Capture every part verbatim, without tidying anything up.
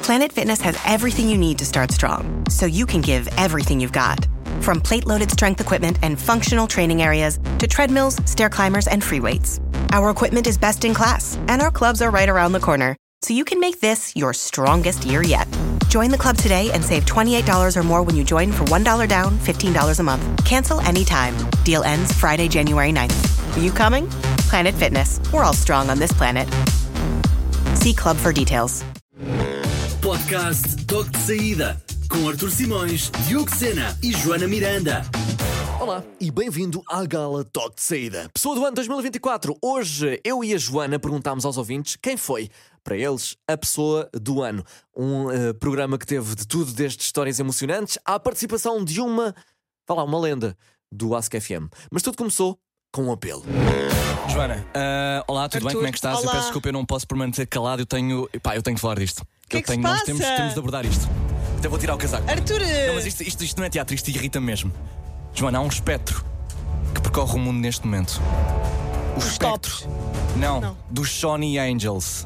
Planet Fitness has everything you need to start strong, so you can give everything you've got. From plate-loaded strength equipment and functional training areas to treadmills, stair climbers, and free weights. Our equipment is best in class, and our clubs are right around the corner, so you can make this your strongest year yet. Join the club today and save twenty-eight dollars or more when you join for one dollar down, fifteen dollars a month. Cancel anytime. Deal ends Friday, January ninth. Are you coming? Planet Fitness. We're all strong on this planet. See club for details. Podcast Toque de Saída, com Artur Simões, Diogo Sena e Joana Miranda. Olá e bem-vindo à Gala Toque de Saída. Pessoa do ano dois mil e vinte e quatro. Hoje eu e a Joana perguntámos aos ouvintes quem foi, para eles, a pessoa do ano. Um uh, programa que teve de tudo, desde histórias emocionantes à participação de uma, vá lá, uma lenda do Ask F M. Mas tudo começou com um apelo. Joana, uh, olá, tudo Arthur, bem? Como é que estás? olá. Eu peço desculpa, eu não posso permanecer calado. Eu tenho. Pá, eu tenho de falar disto. Que eu é que se tenho, nós passa? temos, temos de abordar isto. Até vou tirar o casaco. Arthur! Não, mas isto, isto, isto não é teatro, isto irrita-me mesmo. Joana, há um espectro que percorre o mundo neste momento. O Os espectro. tops. Não, Não. dos Sony Angels.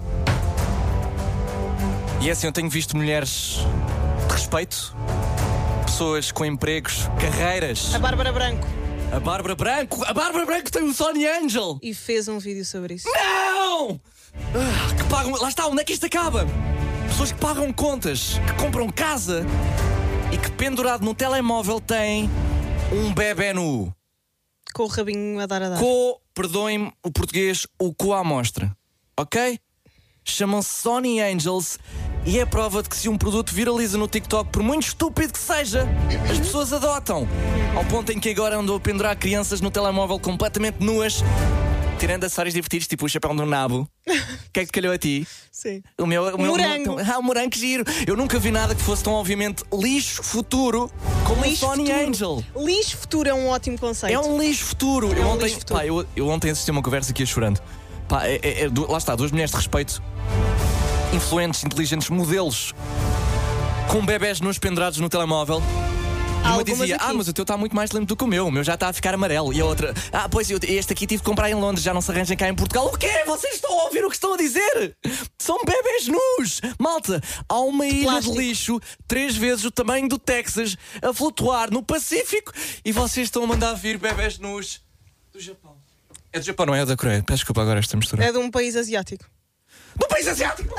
E é assim, eu tenho visto mulheres de respeito, pessoas com empregos, carreiras. A Bárbara Branco. A Bárbara Branco! A Bárbara Branco tem um Sony Angel! E fez um vídeo sobre isso. Não! Ah, que pagam. Lá está, onde é que isto acaba? Pessoas que pagam contas, que compram casa e que pendurado no telemóvel têm um bebé nu. Com o rabinho a dar a dar. Co, perdoem-me o português, o co à mostra. Ok? Chamam-se Sony Angels e é prova de que se um produto viraliza no TikTok, por muito estúpido que seja, as pessoas adotam. Ao ponto em que agora andou a pendurar crianças no telemóvel completamente nuas, tirando acessórios divertidos, tipo o chapéu do nabo. O que é que te calhou a ti? Sim. O meu, o meu Morango. Ah, o morango, que giro. Eu nunca vi nada que fosse tão obviamente lixo futuro como o Lixo Sony futuro. Angel. Lixo futuro é um ótimo conceito. É um lixo futuro. É eu, um ontem, lixo futuro. pá, eu, eu ontem assisti a uma conversa aqui a chorando. Pá, é, é, é, du- lá está, duas mulheres de respeito, influentes, inteligentes, modelos, com bebés nos pendurados no telemóvel. E uma Algumas dizia, aqui. ah, mas o teu está muito mais limpo do que o meu, o meu já está a ficar amarelo. E a outra, ah, pois, eu, este aqui tive de comprar em Londres, já não se arranjem cá em Portugal. O quê? Vocês estão a ouvir o que estão a dizer? São bebés nus! Malta, há uma ilha plástico. de lixo, três vezes o tamanho do Texas, a flutuar no Pacífico, e vocês estão a mandar vir bebés nus do Japão. É do Japão, não é da Coreia? Peço desculpa agora esta mistura. É de um país asiático. Do país asiático!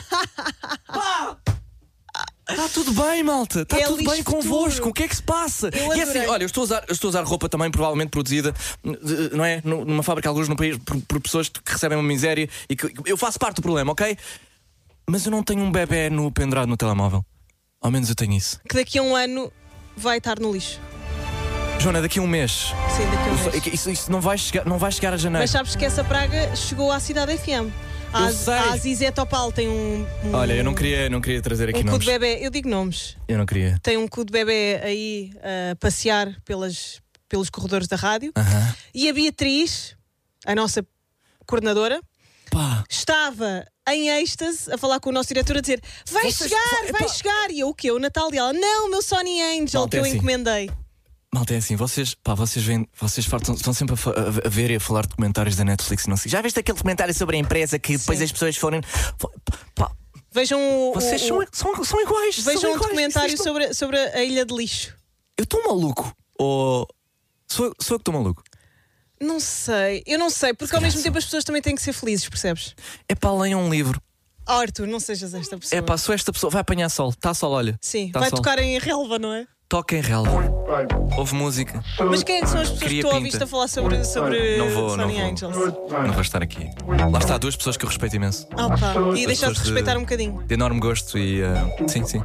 Pá! Está tudo bem, malta. Está É tudo lixo bem convosco. futuro. O que é que se passa? Eu e é assim, adorei. olha, eu estou a usar, eu estou a usar roupa também provavelmente produzida, eh, não é? Nu- Numa fábrica, alguns no país, por, por pessoas que recebem uma miséria e que eu faço parte do problema, ok? Mas eu não tenho um bebé no pendurado no telemóvel. Ao menos eu tenho isso. Que daqui a um ano vai estar no lixo. Joana, daqui a um mês. Sim, daqui a um Isso, mês. isso, isso não, vai chegar, não vai chegar a janeiro. Mas sabes que essa praga chegou à cidade F M. Eu A, sei. a Zizé Topal tem um, um Olha, eu não queria, não queria trazer aqui um cu nomes. de bebê. Eu digo nomes. Eu não queria. Tem um cu de bebê aí a passear pelas, pelos corredores da rádio. Aham. E a Beatriz, a nossa coordenadora, Pá. estava em êxtase a falar com o nosso diretor a dizer: vai Vocês- chegar, epá. vai chegar. E eu o quê? O Natal e ela: não, o meu Sony Angel Malta, que é eu assim. encomendei. Malta, é assim, vocês, pá, vocês vêm, vocês fartam- estão sempre a, fa- a- a ver e a falar de documentários da Netflix e não sei. Já viste aquele documentário sobre a empresa que depois Sim. as pessoas foram. Pá, Vejam o, vocês o- são, são, são iguais. vejam são um iguais. documentário Vocês estão- sobre, sobre a ilha de lixo. Eu estou maluco. Ou. Sou, eu- sou eu que estou maluco. Não sei, eu não sei, porque ao mesmo tempo as pessoas também têm que ser felizes, percebes? É pá, leiam um livro. Oh, Arthur, não sejas esta pessoa. É pá, sou esta pessoa. Vai apanhar sol. Está sol, olha. Sim, Tá vai sol. tocar em relva, não é? Toca em relva. Ouve música. Mas quem é que são as pessoas Cria que tu pinta. ouviste a falar sobre, sobre Não vou, não Sony vou. Angels? Não vou estar aqui. Lá está, duas pessoas que eu respeito imenso. Ah, pá. E deixaste pessoas de de- respeitar um bocadinho. De enorme gosto e. uh, sim, sim.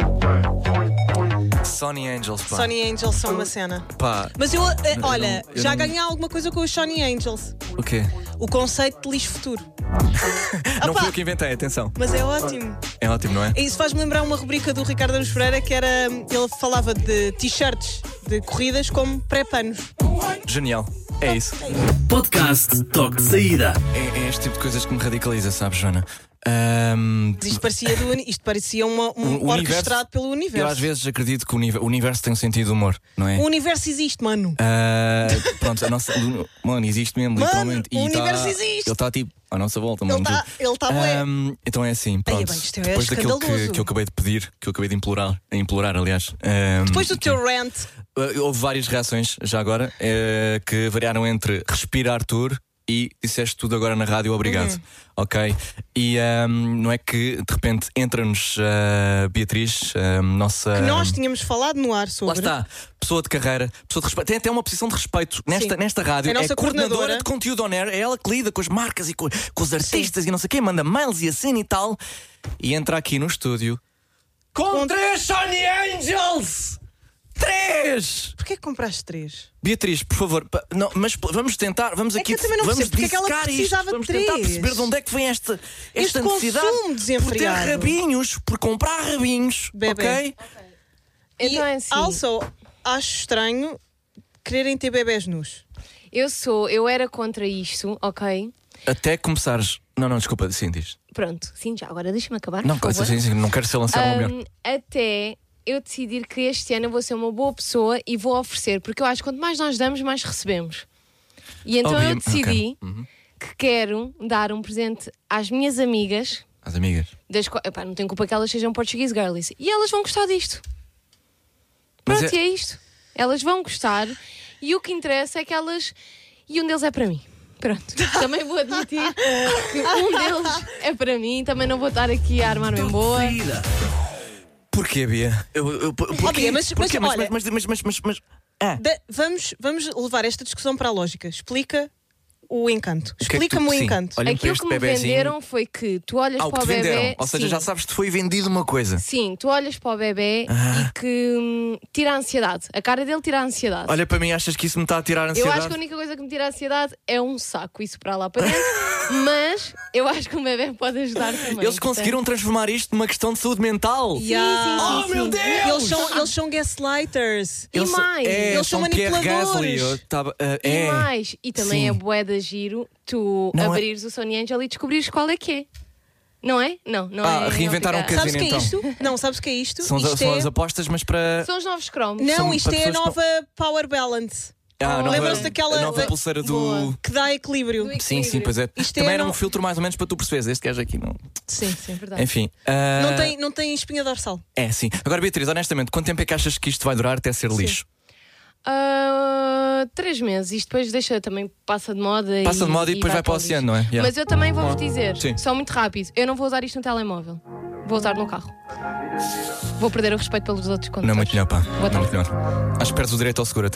Sony Angels, pá. Sony Angels são uma cena. Pá. Mas eu, eh, olha, não- eu já não- ganhei alguma coisa com os Sony Angels. O quê? O conceito de lixo futuro. Não Opa, fui eu que inventei, atenção. Mas é ótimo. É ótimo, não é? Isso faz-me lembrar uma rubrica do Ricardo Araújo Pereira que era. Ele falava de t-shirts de corridas como pré-panos. Genial. É isso. Podcast Toque de Saída. É, é este tipo de coisas que me radicaliza, sabes, Joana? Um, Isto parecia, do, uni- isto parecia uma, um O- o orquestrado universo- pelo universo. eu às vezes acredito que o, univer- o universo tem um sentido de humor, não é? O universo existe, mano. Ah, pronto, a nossa. Mano, existe mesmo, Mano, literalmente. o tá- universo existe. Ele está tipo à nossa volta, Ele mano. está ele tá bué. Ahm, então é assim, pronto. bem, isto é Depois daquilo que, escandaloso. que eu acabei de pedir, que eu acabei de implorar, implorar aliás. ahm, Depois do teu rant, Uh, Houve várias reações já agora uh, que variaram entre respira Arthur e disseste tudo agora na rádio, obrigado. Uhum. Ok? E um, não é que de repente entra-nos uh, Beatriz, uh, nossa. que nós tínhamos falado no ar sobre. Lá está, pessoa de carreira, pessoa de respeito, tem até uma posição de respeito nesta, Sim. nesta rádio. É a nossa é coordenadora coordenadora. de conteúdo on air, é ela que lida com as marcas e com, com os artistas e não sei quem, manda mails e assim e tal. E entra aqui no estúdio com, Com- três Sony Angels! Três! Porquê que compraste três? Beatriz, por favor, pa- não, mas p- vamos tentar, vamos É aqui que eu também não vamos percebo porque é que ela dissecar precisava isto, vamos de tentar três. perceber de onde é que vem esta, esta Este necessidade consumo por ter desenfreado. rabinhos, por comprar rabinhos, Bebê. ok? Então e, é assim. Also, acho estranho quererem ter bebés nus. Eu sou, eu era contra isto, ok? Até começares. Não, não, desculpa, sim, diz. Pronto, sim, já agora deixa-me acabar. Não, por favor. sim, sim, não quero ser lançado ao melhor. Ahm, até eu decidir que este ano eu vou ser uma boa pessoa e vou oferecer, porque eu acho que quanto mais nós damos, mais recebemos. E então eu Obviamente, decidi ok. Uhum. que quero dar um presente às minhas amigas, As amigas. das quais, epá, não tenho culpa que elas sejam Portuguese girlies, e elas vão gostar disto. Mas Pronto, é- e é isto. Elas vão gostar e o que interessa é que elas. E um deles é para mim. Pronto, também vou admitir que um deles é para mim, também não vou estar aqui a armar-me em boa. Saída. Porquê, Bia? Eu, eu, por- porquê? Bia, mas- Porquê? mas Mas, olha- mas, mas, mas, mas, mas- ah, Da- vamos, vamos levar esta discussão para a lógica. Explica o encanto. que é que Explica-me tu- o sim, encanto. olha- Olhem para Aquilo este que me bebezinho. venderam foi que tu olhas ah, o para que o te venderam. bebê. Ou seja, sim, já sabes que te foi vendido uma coisa. sim, tu olhas para o bebê Ah. e que hum, tira a ansiedade. A cara dele tira a ansiedade. Olha para mim, achas que isso me está a tirar a eu ansiedade? acho que a única coisa que me tira a ansiedade é um saco, isso para lá para dentro. Mas eu acho que o bebê pode ajudar também. Eles conseguiram transformar isto numa questão de saúde mental. Yeah. Oh, meu Deus! Eles são, eles são gaslighters. E mais, é, eles são Pierre manipuladores. Gasly. Eu tava, ah, E é. mais, e também Sim. é bué de giro tu Não é- abrires o Sony Angel e descobrires qual é que é. Não é? Não, não Ah, é. reinventaram não o fica- Sabes o que é então. isto? Não, sabes o que é isto? São, isto são é... as apostas, mas para. São os novos cromos. Não, são isto para é a pessoas nova Power Balance. Ah, a nova- Lembram-se daquela- a nova da- pulseira do. Boa. Que dá equilíbrio. Do Sim, sim, pois é. Isto Também é era no- um filtro mais ou menos para tu perceberes. Este gajo aqui não. Sim. Sim, é verdade. Enfim. ah, Não tem, não tem espinha dorsal. É, sim. Agora, Beatriz, honestamente, quanto tempo é que achas que isto vai durar até ser lixo? Ah, três meses. Isto depois deixa também, passa de moda. Passa de moda e depois vai para o lixo. oceano, não é? Yeah. Mas eu também vou-vos dizer, Sim. só muito rápido, eu não vou usar isto no telemóvel. Vou usar no carro. Vou perder o respeito pelos outros condutores. Não é muito melhor, pá. Boa Não é tarde. muito melhor. Acho que perdes o direito ao seguro até.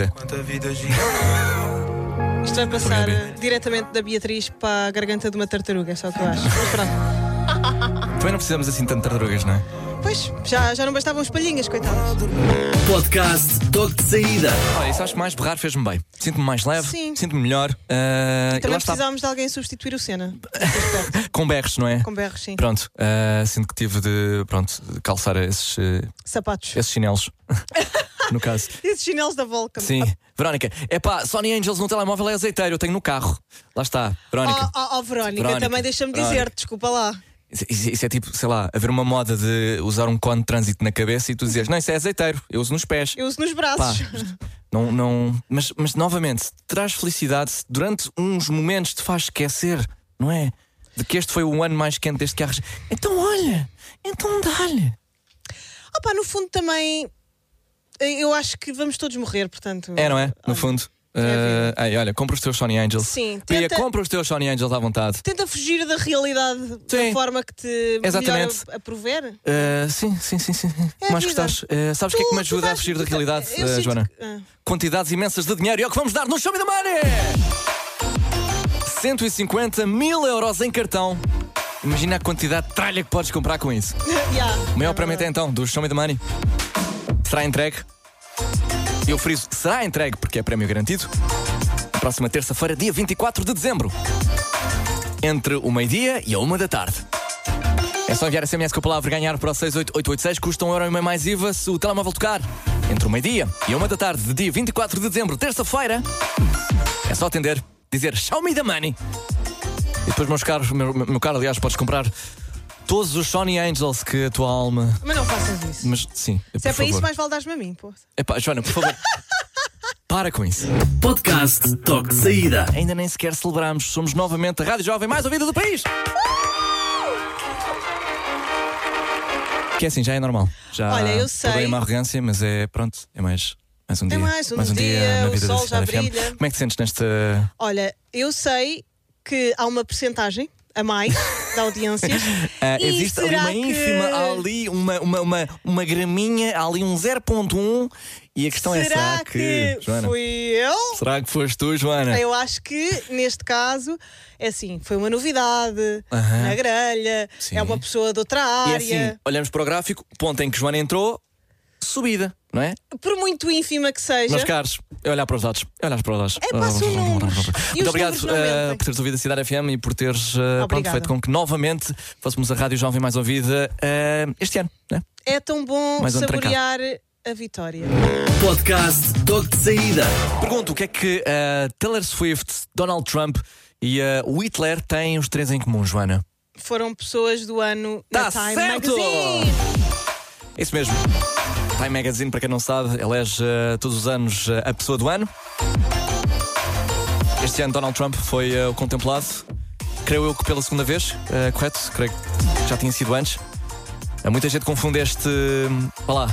Isto vai passar Gabi. eh, diretamente da Beatriz para a garganta de uma tartaruga, é só o que eu acho. Mas pronto. Também não precisamos assim tanto de tartarugas, não é? Pois, já, já não bastavam as palhinhas, coitadas. Podcast Toque de Saída. Olha, isso acho que mais berrar fez-me bem. Sinto-me mais leve, Sim. sinto-me melhor. ah, e Também lá está, precisávamos de alguém substituir o Senna. neste aspecto. com berros, não é? Com berros, sim. Pronto, ah, sinto que tive de, pronto, de calçar esses, eh, Sapatos. esses chinelos. No caso. Esses chinelos da Volcom. Sim. Verónica, é pá, Sony Angels no telemóvel é azeiteiro, eu tenho no carro. Lá está, Verónica. Oh, oh, oh, Verónica, Verónica, também deixa-me Verónica. dizer, desculpa lá. Isso, isso- isso é tipo, sei lá, haver uma moda de usar um cone de trânsito na cabeça e tu dizes, não, isso é azeiteiro, eu uso nos pés. Eu uso nos Pá, braços. não, não, mas, mas novamente, se traz felicidade, se durante uns momentos te faz esquecer, não é? De que este foi o ano mais quente desde que arras. Então olha, então dá-lhe. Ah pá, no fundo também, eu acho que vamos todos morrer, portanto. É, não é? No olha, fundo. é a vida. Uh, ei, olha, compra os teus Sony Angels. Sim, Bia, tenta- compra os teus Sony Angels à vontade. Tenta fugir da realidade Sim. da forma que te Exatamente. melhor a prover. Uh, sim, sim, sim, sim. É a Mais vida. gostares. Uh, sabes o que é que me ajuda a vais- fugir da tu- realidade, eu uh, sinto Joana? que- ah. Quantidades imensas de dinheiro e é o que vamos dar no Show Me the Money! cento e cinquenta mil euros em cartão. Imagina a quantidade de tralha que podes comprar com isso. Yeah, O maior é prémio até verdade. então do Show Me the Money será entregue. Eu friso, será entregue porque é prémio garantido. Na próxima terça-feira, dia vinte e quatro de dezembro. Entre o meio-dia e a uma da tarde. É só enviar S M S com a palavra ganhar para o seis oito oito oito seis. Custa um euro e meio mais I V A se o telemóvel tocar. Entre o meio-dia e a uma da tarde de dia vinte e quatro de dezembro, terça-feira. É só atender, dizer Show Me the Money. E depois, meus caros, meu, meu caro, aliás, podes comprar todos os Sony Angels que a tua alma. Mas não faças isso. Mas sim, Se por é para favor. isso, mais vale dar-me a mim, pô. Epá, Joana, por favor. Para com isso. Podcast Toque de Saída. Ainda nem sequer celebramos. Somos novamente a Rádio Jovem mais ouvida do país. Que é assim, já é normal. Já Olha, eu sei. perdoei uma arrogância, mas é pronto, é mais, mais um É dia. mais um dia, na o vida sol da já Cidade F M. brilha. Como é que te sentes nesta. Olha, eu sei que há uma percentagem a mais de audiências. Ah, E existe ali será uma que- ínfima, há ali uma, uma, uma, uma graminha, há ali um zero ponto um. E a questão é: Será será que. Joana, fui eu? será que foste tu, Joana? Eu acho que, neste caso, é assim, foi uma novidade Aham. na grelha, Sim. é uma pessoa de outra E é área. assim, olhamos para o gráfico, ponto em que Joana entrou, subida, não é? Por muito ínfima que seja. Meus caros, é olhar para os dados. É olhar para os dados. É pá, são números. E os Muito obrigado números não eh, mentem. por teres ouvido a Cidade F M e por teres eh, pronto, Obrigada. feito com que novamente fôssemos a Rádio Jovem mais ouvida eh, este ano, né? É tão bom Mais um saborear a vitória. Podcast Toque de Saída. Pergunto o que é que eh, Taylor Swift, Donald Trump e eh, o Hitler têm os três em comum, Joana? Foram pessoas do ano Tá na Time certo! Magazine. É isso mesmo. Time Magazine, para quem não sabe, elege eh, todos os anos eh, a pessoa do ano. Este ano Donald Trump foi eh, o contemplado, creio eu que pela segunda vez, eh, correto? Creio que já tinha sido antes. Eh, muita gente confunde este, hum, vá lá,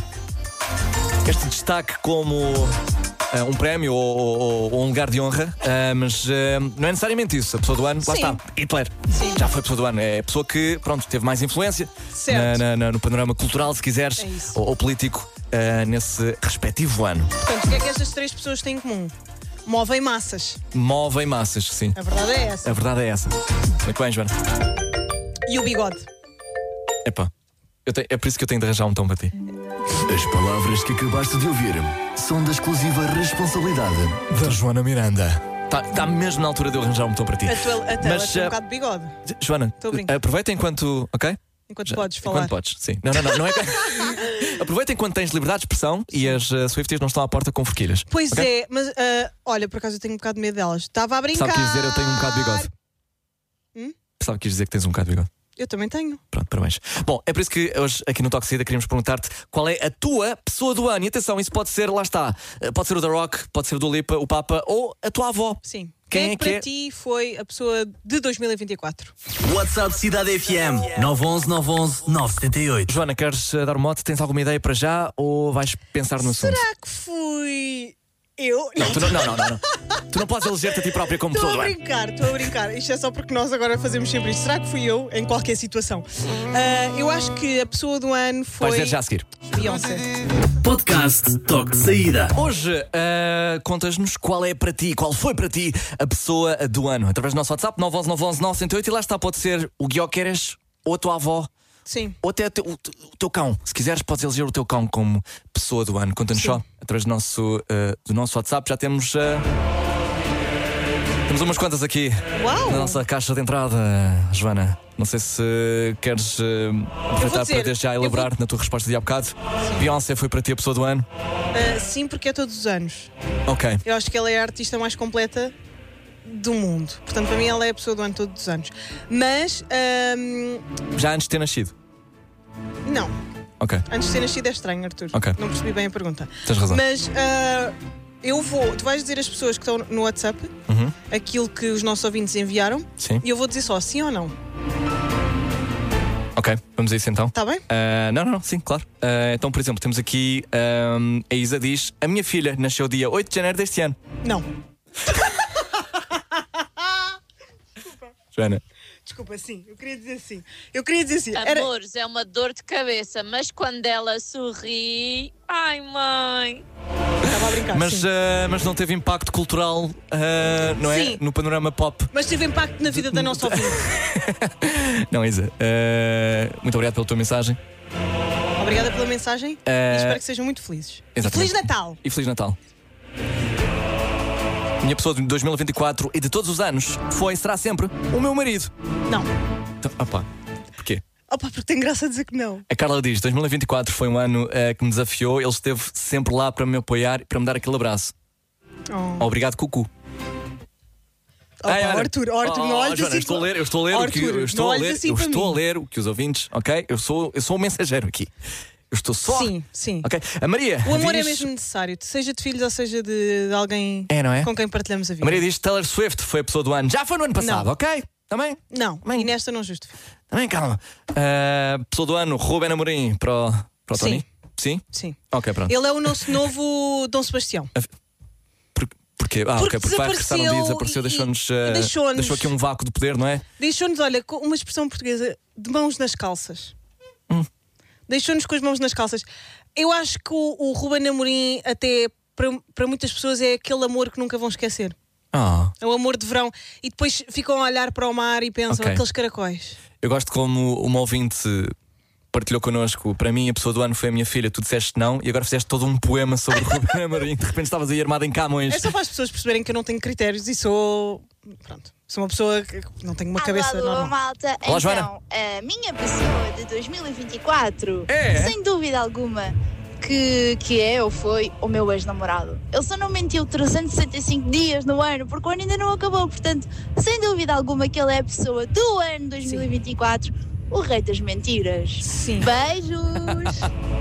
este destaque como eh, um prémio ou, ou- ou um lugar de honra, eh, mas eh, não é necessariamente isso. A pessoa do ano, lá Sim. está, Hitler. Sim. Já foi a pessoa do ano. É a pessoa que, pronto, teve mais influência Certo. na- na- na- no panorama cultural, se quiseres, É isso. ou, ou político, eh, nesse respectivo ano. Portanto, o que é que estas três pessoas têm em comum? Movem massas. Movem massas, sim. A verdade é essa. A verdade é essa. Muito bem, Joana. E o bigode. Epá, eu tenho- é por isso que eu tenho de arranjar um tom para ti. As palavras que acabaste de ouvir são da exclusiva responsabilidade. Da Joana Miranda. Está tá mesmo na altura de eu arranjar um tom para ti. A tua a tela Mas, tem um eh, bocado de bigode. Joana, Estou a brincar. aproveita enquanto. Ok? Enquanto Já- podes falar. Enquanto podes, sim. Não, não, não. não é que- Aproveita enquanto tens liberdade de expressão e as uh, Swifties não estão à porta com forquilhas. Pois Ok? é, mas ah, olha, por acaso eu tenho um bocado de medo delas. Estava a brincar. Sabe o que quis dizer? Eu tenho um bocado de bigode. Hum? Sabe o que quis dizer que tens um bocado de bigode? Eu também tenho. Pronto, parabéns. Bom, é por isso que hoje aqui no Toque de Saída queríamos perguntar-te qual é a tua pessoa do ano. E atenção, isso pode ser, lá está, eh, pode ser o The Rock, pode ser o Dua Lipa, o Papa ou a tua avó. Sim. Quem Quem, é é que para é? ti foi a pessoa de dois mil e vinte e quatro? WhatsApp Cidade F M nove um um nove um um nove sete oito. Joana, queres eh, dar um mote? Tens alguma ideia para já ou vais pensar no assunto? Será que fui eu? Não, tu não, não, não, não, não. Tu não podes eleger-te a ti própria como Estou pessoa a do ano. brincar, estou a brincar. Isto é só porque nós agora fazemos sempre isto. Será que fui eu em qualquer situação? Ah, eu acho que a pessoa do ano foi Vais dizer já a seguir. Beyoncé. Podcast Toque de Saída. Hoje, uh, contas-nos qual é para ti, qual foi para ti a pessoa do ano. Através do nosso WhatsApp, nove um um nove um um nove zero oito. E lá está, pode ser o Guioqueres, ou a tua avó, Sim. ou até o teu, o teu- o teu cão. Se quiseres, podes eleger o teu cão como pessoa do ano. Conta-nos Sim. só, através do nosso, uh, do nosso WhatsApp. Já temos. Uh, temos umas quantas aqui Uau! na nossa caixa de entrada, Joana. Não sei se queres uh, aproveitar dizer, para desde já eu elaborar vou- na tua resposta de há bocado. Beyoncé foi para ti a pessoa do ano. Ah, sim, porque é todos os anos. Ok. Eu acho que ela é a artista mais completa do mundo. Portanto, para mim, ela é a pessoa do ano todos os anos. Mas, ahm, Já antes de ter nascido. não. Ok. Antes de ter nascido é estranho, Arthur. Ok. Não percebi bem a pergunta. Tens razão. Mas ah, eu vou. Tu vais dizer às pessoas que estão no WhatsApp Uhum. aquilo que os nossos ouvintes enviaram Sim. e eu vou dizer só sim ou não. Ok, vamos a isso então. Está bem? Ah, não, não, não, sim, claro. Ah, então, por exemplo, temos aqui ahm, a Isa diz: a minha filha nasceu dia oito de janeiro deste ano. Não. Joana. Desculpa, sim. Eu queria dizer sim. Eu queria dizer sim. Era... Amores, é uma dor de cabeça, mas quando ela sorri. Ai, mãe! Estava a brincar. Mas, sim. ah, mas não teve impacto cultural, ah, não é? Sim. No panorama pop. Mas teve impacto na vida da nossa ouvinte. Não, Isa. ah, muito obrigado pela tua mensagem. Obrigada pela mensagem Eh, e espero que sejam muito felizes. exatamente. Feliz Natal! E Feliz Natal. Minha pessoa de dois mil e vinte e quatro e de todos os anos foi, e será sempre, o meu marido. Não. Então, opá, porquê? Opa, porque tem graça a dizer que não. A Carla diz: dois mil e vinte e quatro foi um ano eh, que me desafiou. Ele esteve sempre lá para me apoiar e para me dar aquele abraço. Oh. Obrigado, Cucu. Opa, Ai, olha. Arthur, Arthur, Oh, não olhes Joana, assim. eu estou a ler, eu estou a ler o que Arthur, eu estou não a olhes ler, assim eu para estou a mim. ler o que os ouvintes, ok? Eu sou, eu sou o mensageiro aqui. Eu estou só. Sim, sim. Ok. A Maria. O amor é diz- mesmo necessário, seja de filhos ou seja de, de alguém É, não é? com quem partilhamos a vida. A Maria diz que Taylor Swift foi a pessoa do ano. Já foi no ano passado, Não. ok? Também? Não, Também. e nesta não justifico. Também, calma. Uh, pessoa do ano, Ruben Amorim para o, para o Sim. Tony? Sim? Sim. Ok, pronto. Ele é o nosso novo Dom Sebastião. Por, porquê? Ah, Porque ok, porque vai regressar um dia, desapareceu desapareceu, e- deixou-nos. e uh, deixou-nos. deixou aqui um vácuo de poder, não é? Deixou-nos, olha, com uma expressão portuguesa, de mãos nas calças. Hum. Deixou-nos com as mãos nas calças. Eu acho que o, o Ruben Amorim, até para, para muitas pessoas, é aquele amor que nunca vão esquecer. Ah. É o amor de verão. E depois ficam a olhar para o mar e pensam, Ok. aqueles caracóis. Eu gosto como uma ouvinte partilhou connosco. Para mim, a pessoa do ano foi a minha filha. Tu disseste não e agora fizeste todo um poema sobre o Ruben Amorim. De repente estavas aí armado em Camões. É só para as pessoas perceberem que eu não tenho critérios e sou. Pronto. Sou uma pessoa que não tem uma cabeça Alô, normal. malta. Olá, então, Joana. a minha pessoa de dois mil e vinte e quatro, É? sem dúvida alguma, que, que é ou foi o meu ex-namorado. Ele só não mentiu trezentos e sessenta e cinco dias no ano, porque o ano ainda não acabou. Portanto, sem dúvida alguma, que ele é a pessoa do ano dois mil e vinte e quatro, o rei das mentiras. Sim. Beijos!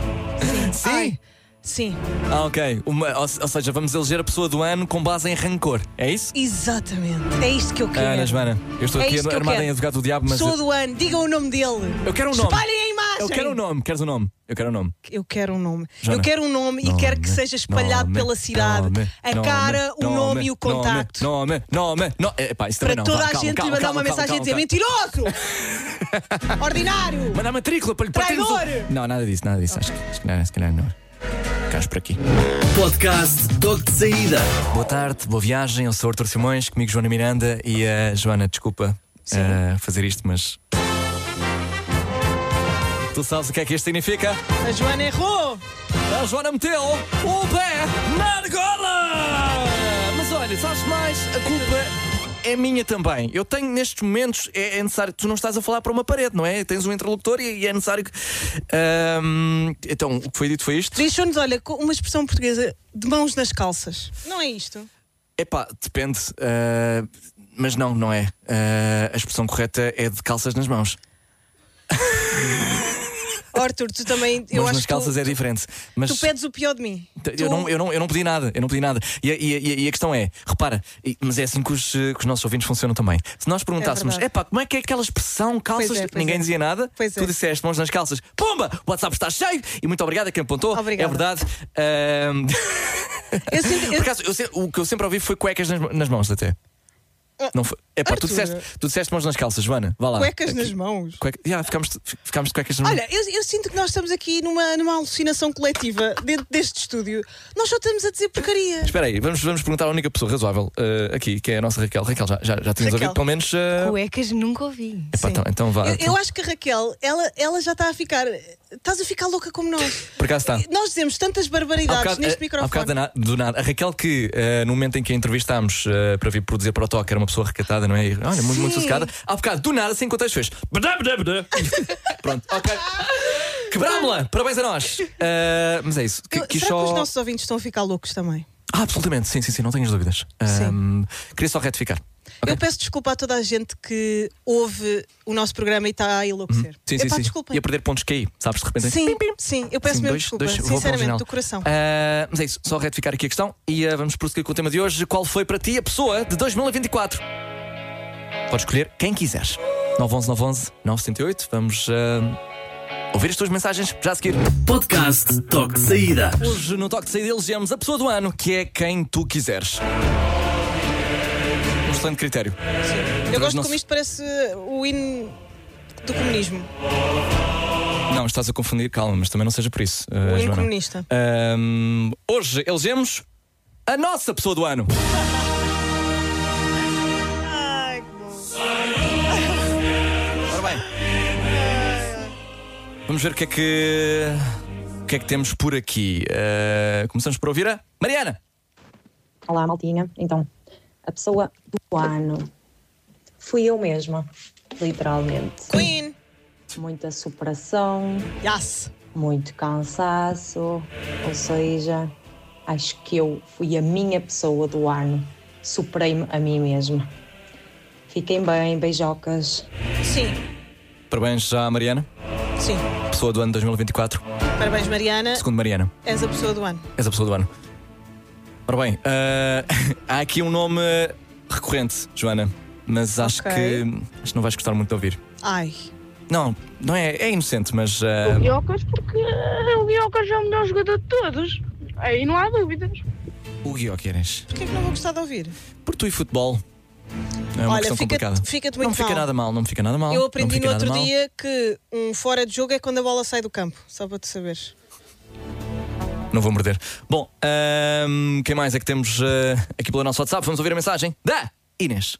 Sim? Ai, sim, Ah, ok. Uma, ou, ou seja, vamos eleger a pessoa do ano com base em rancor. É isso? exatamente. É isto que eu quero. Ana, Joana, eu estou É aqui isto que eu armado quero. em advogado do diabo, mas. Pessoa do ano, digam o nome dele. Eu quero um nome. Espalhem a imagem. Eu quero um nome. Queres um nome? Eu quero um nome. Eu quero um nome. Joana. Eu quero um nome, e Nome, quero que seja espalhado nome, pela cidade. nome, a nome, cara, o nome, e o contacto. Nome, nome, nome. Epá, isso também Para não. toda Vá, a calma, gente calma, lhe mandar calma, uma calma, mensagem a dizer calma, mentiroso! Ordinário! Manda a matrícula para lhe partirmos o- Traidor! Não, nada disso, nada disso. Acho, que- acho que não, se calhar não. Ficamos por aqui. Podcast Toque de Saída. Boa tarde, boa viagem. Eu sou o Artur Simões, comigo Joana Miranda e a Joana, desculpa uh, fazer isto, mas. Tu sabes o que é que isto significa? A Joana errou! A Joana meteu o pé na argola! Mas olha, sabes mais? A culpa é minha também. Eu tenho nestes momentos, é, é necessário. Tu não estás a falar para uma parede, não é? Tens um interlocutor e, e é necessário que. Ahm, então, o que foi dito foi isto? Deixou-nos, olha, com uma expressão portuguesa, de mãos nas calças. Não é isto? Epá, depende. ah, mas não, não é. Ah, a expressão correta é de calças nas mãos. Oh, Arthur, tu também. Eu Mãos acho nas calças que tu, é diferente. Mas tu pedes o pior de mim. Eu, Tu- não, eu, não, eu não pedi nada, eu não pedi nada. E, a- e a- e a questão é, repara, e- mas é assim que os, eh, que os nossos ouvintes funcionam também. Se nós perguntássemos, verdade. epá, como é que é aquela expressão, calças, Pois é, pois ninguém é. dizia nada, Pois tu é. disseste mãos nas calças, pumba, o WhatsApp está cheio e muito obrigado a quem apontou. Obrigada. É verdade. Ahm, Eu sinto- Por eu- acaso, eu se- o que eu sempre ouvi foi cuecas nas, nas mãos até. Não foi. Epá, tu Arthur. disseste, tu disseste mãos nas calças, Joana, vá lá. Cuecas Aqui. nas mãos. Cueca, yeah, ficámos, ficámos de cuecas nas mãos. Olha, eu, eu sinto que nós estamos aqui numa, numa alucinação coletiva dentro deste estúdio. Nós só estamos a dizer porcaria. Espera aí, vamos, vamos perguntar à única pessoa razoável eh, aqui, que é a nossa Raquel. Raquel, já, já, já tínhamos Raquel. ouvido pelo menos. eh, Cuecas nunca ouvi. epá, Sim. então, então vá. Eu, então, eu acho que a Raquel, ela, ela já está a ficar. Estás a ficar louca como nós. Por acaso está. Nós dizemos tantas Há barbaridades bocado, neste eh, há microfone. bocado da na- do nada. A Raquel, que eh, no momento em que a entrevistámos eh, para vir produzir para o toque, era uma pessoa recatada, não é? E, olha, muito, muito Sim. sossegada. Há bocado, do nada, sem contexto, fez. Badá, badá, badá. Pronto, ok. Quebrámos-la! Parabéns a nós! Eh, mas é isso. Que, Eu- quis será só... que os nossos ouvintes estão a ficar loucos também? Ah, absolutamente, sim, sim, sim, não tenhas dúvidas. Ahm, queria só retificar. Ok? Eu peço desculpa a toda a gente que ouve o nosso programa e está a enlouquecer. Sim, sim, Epá, sim. desculpem. E a perder pontos que aí, sabes, de repente. Sim, sim, eu peço Sim, mesmo dois- desculpa, dois- vou para o sinceramente, original. do coração. Ah, mas é isso, só retificar aqui a questão e ah, vamos prosseguir com o tema de hoje. Qual foi para ti a pessoa de dois mil e vinte e quatro? Podes escolher quem quiseres. nove um um nove um um nove sete oito. Vamos ah, ouvir as tuas mensagens já a seguir. Podcast Toque de Saída. Hoje no Toque de Saída elegemos a pessoa do ano, que é quem tu quiseres. Um excelente critério. Eu gosto não como se- isto parece o hino do comunismo. Não, estás a confundir, calma, mas também não seja por isso. ah, O hino Joana. comunista. Ahm, hoje elegemos a nossa pessoa do ano. Ai, que bom. Ora bem, vamos ver o que é que o que é que temos por aqui. Ah, começamos por ouvir a Mariana. Olá, maltinha. Então, a pessoa do ano fui eu mesma, literalmente. Queen. Muita superação, Yes. muito cansaço, ou seja, acho que eu fui a minha pessoa do ano. Superei-me a mim mesma. Fiquem bem, beijocas. Sim, Parabéns à Mariana, sim. pessoa do ano dois mil e vinte e quatro. Parabéns, Mariana. Segundo Mariana, És a pessoa do ano. és a pessoa do ano. Ora bem, ah, há aqui um nome recorrente, Joana, mas acho, Ok. que, acho que não vais gostar muito de ouvir. Ai. Não, não é, é inocente, mas. ah, O Guiocas, porque o Guiocas é o melhor jogador de todos. Aí não há dúvidas. o Guioqueres. Porquê que não vou gostar de ouvir? Por tu e futebol. É uma Olha, questão fica-te- complicada. fica-te Não muito me fica mal. nada mal, não me fica nada mal. Eu não aprendi me fica no nada outro mal. dia que um fora de jogo é quando a bola sai do campo. Só para tu saberes. Não vou morder. Bom, ahm, quem mais é que temos ah, aqui pelo nosso WhatsApp? Vamos ouvir a mensagem da Inês.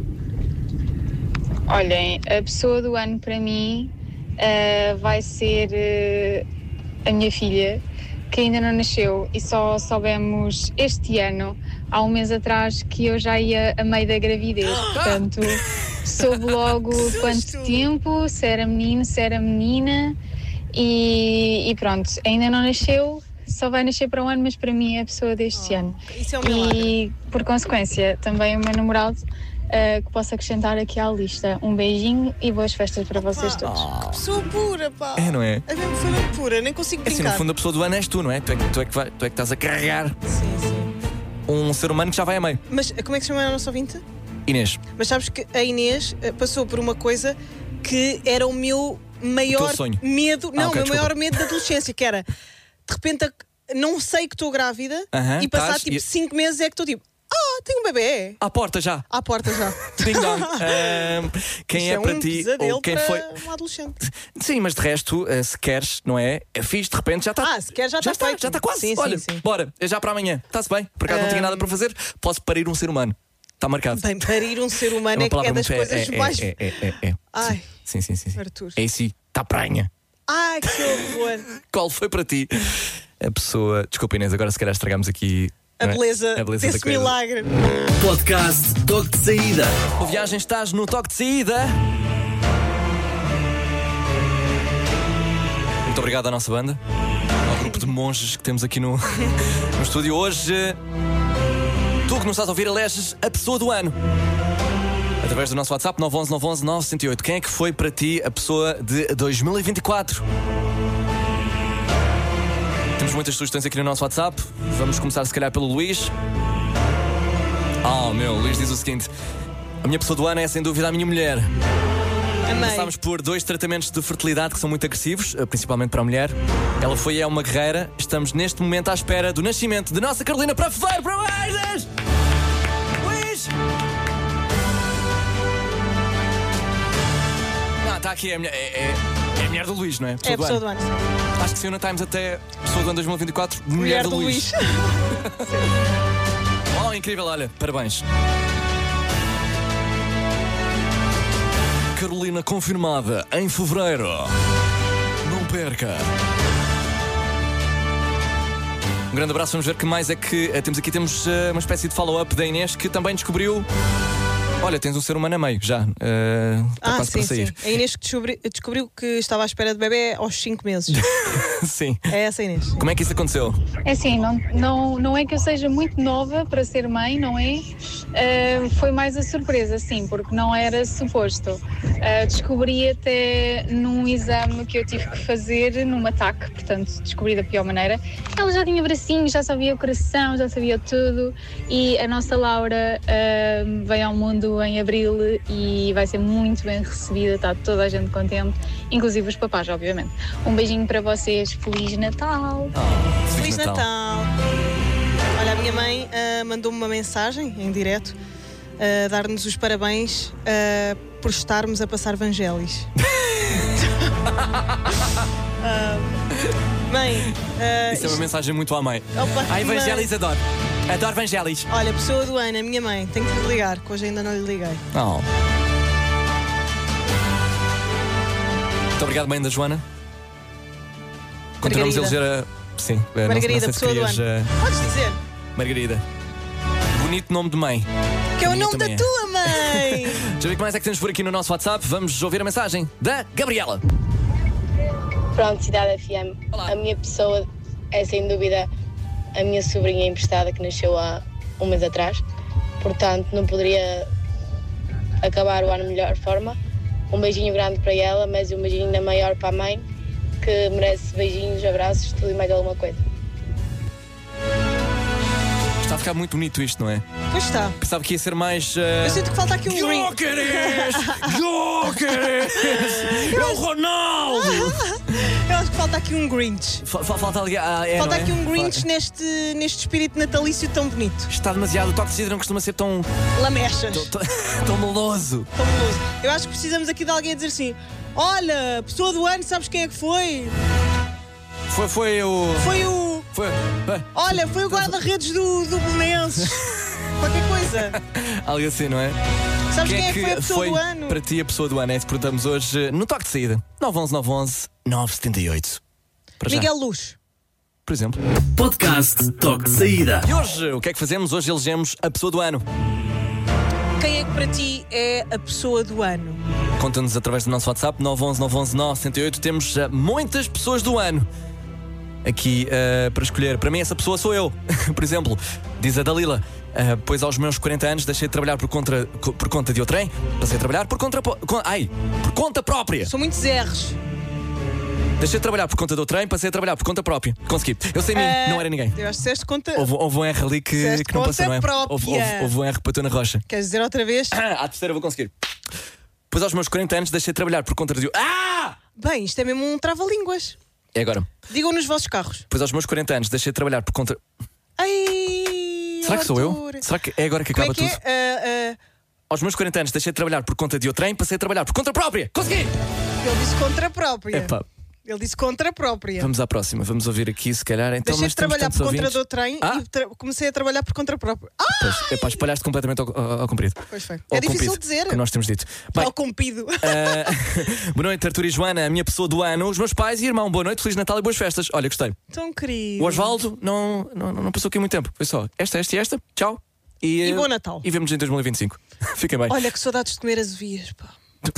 Olhem, a pessoa do ano para mim uh, vai ser uh, a minha filha, que ainda não nasceu e só soubemos este ano, há um mês atrás, que eu já ia a meio da gravidez. Portanto, soube logo quanto tempo, se era menino, se era menina e, e pronto, ainda não nasceu. Só vai nascer para um ano, mas para mim é a pessoa deste Oh, ano. isso é um milagre. E, por consequência, também o meu namorado, uh, que posso acrescentar aqui à lista. Um beijinho e boas festas para vocês todos. Pessoa pura, pá. É, não é? É mesmo pessoa pura, nem consigo É assim, brincar. no fundo, a pessoa do ano és tu, não é? Tu é, que- tu é, que, vai- tu é que estás a carregar Sim, sim. um ser humano que já vai a meio. Mas como é que se chama a nossa ouvinte? Inês, Mas sabes que a Inês eh, passou por uma coisa que era o meu maior teu sonho. medo. Ah, Não, ok, o meu desculpa. maior medo da adolescência, que era de repente a- não sei que estou grávida Aham, e passar estás tipo e- cinco meses é que estou tipo, ah, tenho um bebê. à porta já. À porta já. Ding dong. Ahm, quem Isto é, para um ti pesadelo ou quem para foi. um adolescente. Sim, mas de resto, eh, se queres, não é? É fixe, de repente já está. Ah, se quer já já está está, feito. já está quase. Sim, sim, Olha, sim. bora, é já para amanhã. Está-se bem. Por acaso não tinha nada para fazer, posso parir um ser humano. Está marcado. Bem, parir um ser É humano uma é, que é palavra das muito- coisas é, é, mais. é, é, é, é. Ai, Sim, sim, sim. sim. Arthur. É isso, está pranha. ai, que horror. Qual foi para ti a pessoa. Desculpa, Inês, agora se calhar estragamos aqui. A não é? beleza, A beleza da desse coisa. milagre. Podcast Toque de Saída. O Viagem, estás no toque de saída. Muito obrigado à nossa banda, ao grupo de monges que temos aqui no, no estúdio. Hoje, tu que nos estás a ouvir, eleges a pessoa do ano. Através do nosso WhatsApp nove um um nove um um nove zero oito. Quem é que foi para ti a pessoa de dois mil e vinte e quatro? Temos muitas sugestões aqui no nosso WhatsApp. Vamos começar se calhar pelo Luís. Ah, meu, o Luís diz o seguinte: a minha pessoa do ano é sem dúvida a minha mulher. Amei. Passámos por dois tratamentos de fertilidade que são muito agressivos, eh, principalmente para a mulher. Ela foi e é uma guerreira. Estamos neste momento à espera do nascimento de nossa Carolina para fevereiro. Parabéns! Luís! Ah, está aqui, é a, mulher, é, é- é a mulher do Luís, não é? É a pessoa do ano. sim. Acho que saiu na Times até pessoa do ano dois mil e vinte e quatro, mulher, Mulher do, do Luís. Luís. Oh, incrível, olha, parabéns. Carolina confirmada em fevereiro. Não perca. Um grande abraço, vamos ver que mais é que eh, temos aqui. Temos eh, uma espécie de follow-up da Inês que também descobriu. Olha, tens um ser humano a meio, já. eh, Está Ah, quase sim, para sair. sim. A Inês que descobri- descobriu que estava à espera de bebê aos cinco meses. Sim. É essa, Inês. Como é que isso aconteceu? É assim, não, não, não é que eu seja muito nova para ser mãe, não é? Uh, foi mais a surpresa, sim, porque não era suposto. Uh, descobri até num exame que eu tive que fazer num ataque, portanto, descobri da pior maneira. Ela já tinha bracinhos, já sabia o coração, já sabia tudo. E a nossa Laura uh, veio ao mundo em abril e vai ser muito bem recebida, está toda a gente contente, inclusive os papás, obviamente. Um beijinho para vocês, Feliz Natal! Feliz Natal. Olha, a minha mãe ah, mandou-me uma mensagem em direto a dar-nos os parabéns ah, por estarmos a passar Vangelis. Ah, mãe, ah, Isso é uma isto- mensagem muito à mãe. Opa, Ai, mãe. Vangelis, adoro. Adoro Vangelis. Olha, pessoa do ano, a minha mãe, tenho que lhe ligar, que hoje ainda não lhe liguei. Oh. Muito obrigado, mãe da Joana. Continuamos a Margarida. eleger a. Sim, eh, não- Margarida, não sei se pessoa do querias, ano. eh, Podes dizer? Bonito Bonito nome de mãe. Que é o minha nome da também é. tua mãe! Deixa eu ver o que mais é que temos por aqui no nosso WhatsApp. Vamos ouvir a mensagem da Gabriela. Pronto, Cidade F M. Olá. A minha pessoa é sem dúvida a minha sobrinha emprestada que nasceu há um mês atrás. Portanto, não poderia acabar o ano da melhor forma. Um beijinho grande para ela, mas um beijinho ainda maior para a mãe, que merece beijinhos, abraços, tudo e mais alguma coisa. Está a ficar muito bonito isto, não é? Pois está. Pensava que ia ser mais. Uh... Eu sinto que falta aqui um ring. Jóqueres! Jóqueres! É o Ronaldo! Eu acho que falta aqui um Grinch. Fa- fa- falta ali, ah, é, falta não é? aqui um Grinch neste, neste espírito natalício tão bonito. Está demasiado. O toque de cidra não costuma ser tão. Lamechas. tão, tão, tão meloso. Tão meloso. Eu acho que precisamos aqui de alguém a dizer assim: olha, pessoa do ano, sabes quem é que foi? Foi, foi o. Foi o. Foi. Foi. Olha, foi o guarda-redes do, do Belenenses. Qualquer coisa. Algo assim, não é? Sabes quem, quem é que foi a pessoa foi do ano? Para ti, a pessoa do ano é que perguntamos hoje no toque de saída. nove um um nove um um nove sete oito. Para já. Miguel Luz. Por exemplo. Podcast Toque de Saída. E hoje, o que é que fazemos? Hoje elegemos a pessoa do ano. Quem é que para ti é a pessoa do ano? Conta-nos através do nosso WhatsApp nove um um nove um um nove sete oito. Temos uh, muitas pessoas do ano aqui uh, para escolher. Para mim essa pessoa sou eu. Por exemplo, diz a Dalila, uh, pois aos meus quarenta anos deixei de trabalhar por conta, por conta de outrem. Passei a trabalhar por conta, con, ai, por conta própria. São muitos erros. Deixei de trabalhar por conta do trem, passei a trabalhar por conta própria. Consegui. Eu sei mim, uh, não era ninguém. Eu acho que disseste conta. Houve, houve um R ali que, que não passou, não é? Houve, houve, houve um R para tu na rocha. Queres dizer outra vez? Ah, à terceira vou conseguir. Pois aos meus quarenta anos deixei de trabalhar por conta de. Ah! Bem, isto é mesmo um trava-línguas. É agora. Digam nos vossos carros. Pois aos meus quarenta anos deixei de trabalhar por conta. Ai! Será que sou eu? Será que é agora que Como acaba é que tudo? É? Uh, uh... Aos meus quarenta anos deixei de trabalhar por conta de outrem, passei a trabalhar por conta própria. Consegui! Ele disse contra própria. Epá. Ele disse contra própria. Vamos à próxima, vamos ouvir aqui se calhar. Então, Deixei de trabalhar por conta ouvintes. do trem ah? e tra comecei a trabalhar por conta própria. Ah! Pois, epá, espalhaste completamente ao, ao, ao comprido. Pois foi. Ao É difícil comprido, dizer. Que nós temos dito. Bem, ao compido. Uh, boa noite, Arthur e Joana, a minha pessoa do ano, os meus pais e irmão. Boa noite, Feliz Natal e boas festas. Olha, gostei. Tão querido. O Osvaldo não, não, não passou aqui muito tempo. Foi só esta, esta e esta. Tchau. E, e bom Natal. E vemos em dois mil e vinte e cinco. Fiquem bem. Olha que saudades de comer azevias, pá.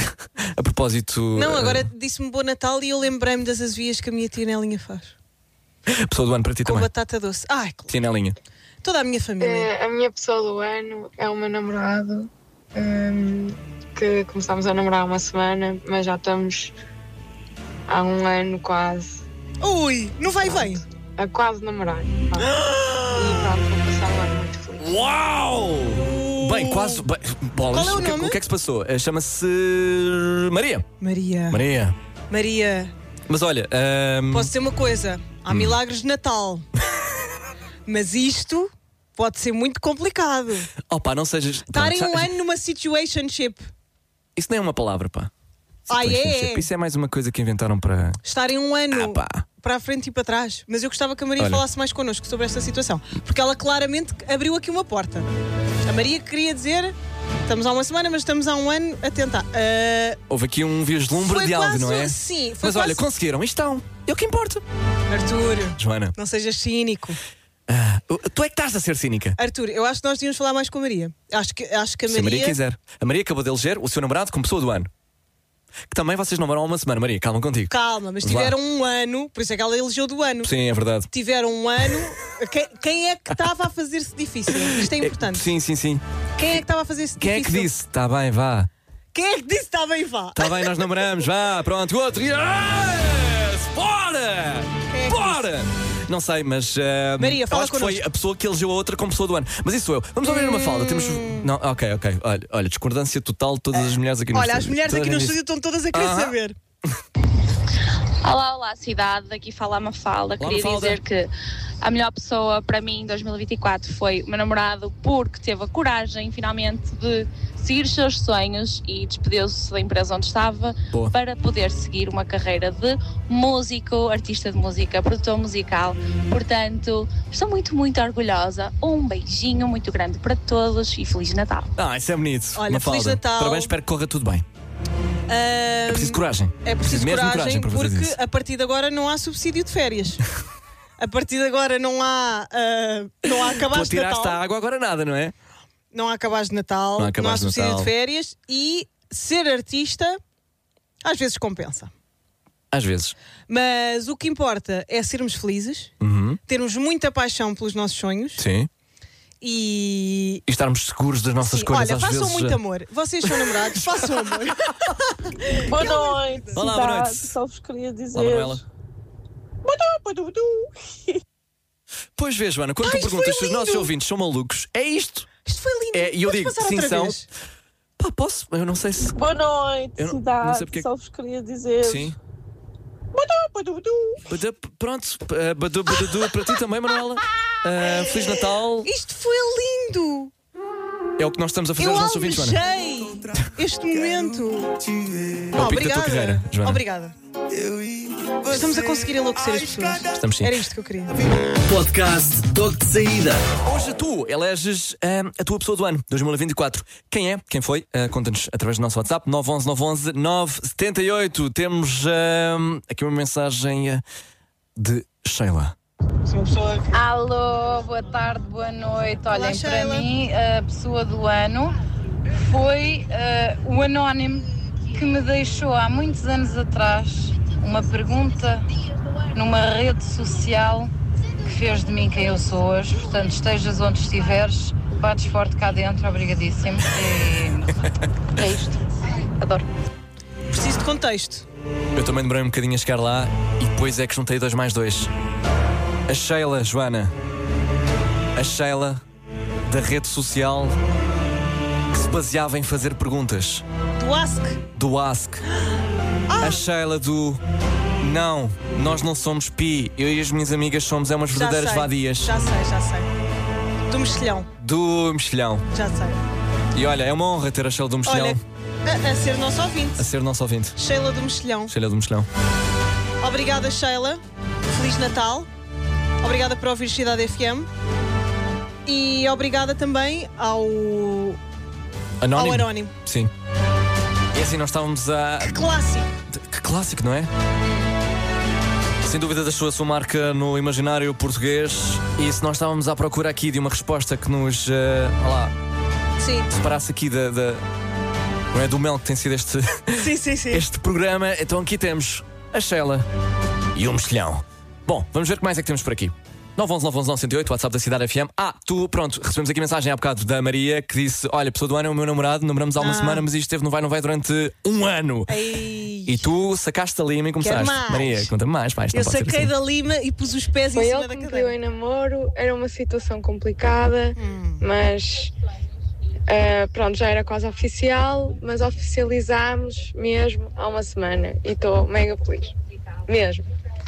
A propósito. Não, agora uh, disse-me bom Natal e eu lembrei-me das azevias que a minha tia Nelinha faz. Pessoa do ano para ti Com também. batata doce. Ai, claro. Tia Nelinha. Toda a minha família. É, a minha pessoa do ano é o meu namorado, um, que começámos a namorar há uma semana, mas já estamos há um ano quase. Ui, não vai pronto, bem? A quase namorar. E pronto, vou passar um ano muito feliz. Uau! Bem, quase. Bem, bolas. Qual é o o, que, nome? o que é que se passou? Uh, Chama-se. Maria. Maria. Maria. Maria. Mas olha. Um... Posso dizer uma coisa: há hum. milagres de Natal. Mas isto pode ser muito complicado. Oh pá, não sejas. Estarem um ano numa situationship. Isso nem é uma palavra, pá. Ah, é? Isso é mais uma coisa que inventaram para. Estarem um ano ah, pá. para a frente e para trás. Mas eu gostava que a Maria Olha. falasse mais connosco sobre esta situação. Porque ela claramente abriu aqui uma porta. A Maria queria dizer: estamos há uma semana, mas estamos há um ano a tentar. Uh... Houve aqui um vislumbre de algo, não é? Sim, foi Mas quase... olha, conseguiram, isto estão. É o que importa. Arthur, Joana, não sejas cínico. Ah, tu é que estás a ser cínica. Arthur, eu acho que nós devíamos falar mais com a Maria. Acho que, acho que a Maria. Se a Maria quiser. A Maria acabou de eleger o seu namorado como pessoa do ano. Que também vocês namoram há uma semana, Maria, calma contigo. Calma, mas tiveram um ano, por isso é que ela elegeu do ano. Sim, é verdade. Tiveram um ano. Quem, quem é que estava a fazer-se difícil? Isto é importante. Sim, sim, sim. Quem é que estava a fazer-se Quem difícil? é que disse? Está bem, vá. Quem é que disse está bem, vá? Está bem, nós namoramos, vá, pronto, o outro. Yes! Bora! Quem é que Bora! disse? Não sei, mas uh, Maria, fala acho que connosco. foi a pessoa que elegeu a outra como pessoa do ano. Mas isso sou eu. Vamos ouvir uma falda. Temos. Não, ok, ok. Olha, olha, discordância total de todas as mulheres aqui no Olha, estúdio. as mulheres Todas aqui no nisso. estúdio estão todas a querer Ah. saber. Olá, olá cidade, aqui fala a Mafalda. Olá, Queria Mafalda. dizer que a melhor pessoa para mim em dois mil e vinte e quatro foi o meu namorado, porque teve a coragem finalmente de seguir os seus sonhos e despediu-se da empresa onde estava. Boa. Para poder seguir uma carreira de músico, artista de música, produtor musical. Portanto, estou muito, muito orgulhosa. Um beijinho muito grande para todos e Feliz Natal. Ah, isso é bonito. Olha, Mafalda. Feliz Natal. Parabéns, espero que corra tudo bem. É preciso coragem. É preciso mesmo coragem, coragem para fazer porque isso. a partir de agora não há subsídio de férias. A partir de agora não há uh, não há Tu cabaz de atiraste Natal. a água, agora nada, não é? Não há cabaz de Natal, Não há cabaz de subsídio Natal. de férias e ser artista às vezes compensa. Às vezes. Mas o que importa é sermos felizes, Uhum. termos muita paixão pelos nossos sonhos Sim. E... e estarmos seguros das nossas Sim, escolhas olha, às façam vezes. muito amor. Vocês são namorados, façam amor. Boa noite. Olá, boa noite. Só vos queria dizer. Olá, Manuela. Pois vê, Joana, quando Ai, tu perguntas foi se os nossos lindo. ouvintes são malucos, é isto. Isto foi lindo. É, e eu Podes digo, passar sim, outra são. vez? Pá, posso? Eu não sei se. Boa noite, Eu não- cidade. não sei porque- Só vos queria dizer. Sim. Badu- Pronto, eh, badu- badu- para ti também, Manuela. Eh, Feliz Natal. Isto foi lindo. É o que nós estamos a fazer Eu aos nossos ouvintes, Joana. almejei este momento. É o pico da tua carreira, Joana. Obrigada. Estamos a conseguir enlouquecer as pessoas. Estamos sim. Era isto que eu queria. Podcast Toque de Saída. Hoje tu eleges ah, a tua pessoa do ano, dois mil e vinte e quatro. Quem é? Quem foi? Ah, conta-nos através do nosso WhatsApp, nove um um nove um um nove sete oito. Temos ah, aqui uma mensagem ah, de Sheila. Alô, boa tarde, boa noite. Olhem, para Sheila. mim, a pessoa do ano foi ah, o anónimo que me deixou há muitos anos atrás uma pergunta numa rede social que fez de mim quem eu sou hoje. Portanto, estejas onde estiveres, bates forte cá dentro, obrigadíssimo. E é isto. Adoro. Preciso de contexto. Eu também demorei um bocadinho a chegar lá e depois é que juntei dois mais dois. A Sheila, Joana. A Sheila da rede social que se baseava em fazer perguntas. Do Ask. Do Ask. A Sheila do não, nós não somos pi. Eu e as minhas amigas somos é umas Já verdadeiras sei, vadias. Já sei, já sei. Do mexilhão. Do mexilhão. Já sei. E olha, é uma honra ter a Sheila do mexilhão Olha, a, a ser nosso ouvinte. a ser nosso ouvinte. Sheila do mexilhão. Sheila do mexilhão. Obrigada, Sheila. Feliz Natal. Obrigada por ouvir Cidade F M. E obrigada também ao, Anónimo. ao Anónimo. Sim. E assim nós estávamos a. Que clássico. Que clássico, não é? Sem dúvida deixou a sua marca no imaginário português. E se nós estávamos à procura aqui de uma resposta que nos. Uh, lá, Sim. separasse aqui da, da. Não é do mel que tem sido este. Sim, sim, sim. este programa, então aqui temos a Sheila e o mexilhão. Bom, vamos ver o que mais é que temos por aqui. nove um um nove um um nove zero oito, WhatsApp da Cidade F M. Ah, tu, pronto, recebemos aqui mensagem há bocado da Maria que disse: olha, a pessoa do ano é o meu namorado, namoramos há uma Ah. semana, mas isto esteve no vai, não vai durante um ano. Ei. E tu sacaste a lima e começaste. mais. Maria, conta-me mais, pá, isto não Eu pode ser saquei assim. da lima e pus os pés Foi em cima ele da que me cadeira. pediu em namoro, era uma situação complicada, mas ah, pronto, já era quase oficial, mas oficializámos mesmo há uma semana e estou mega feliz, mesmo.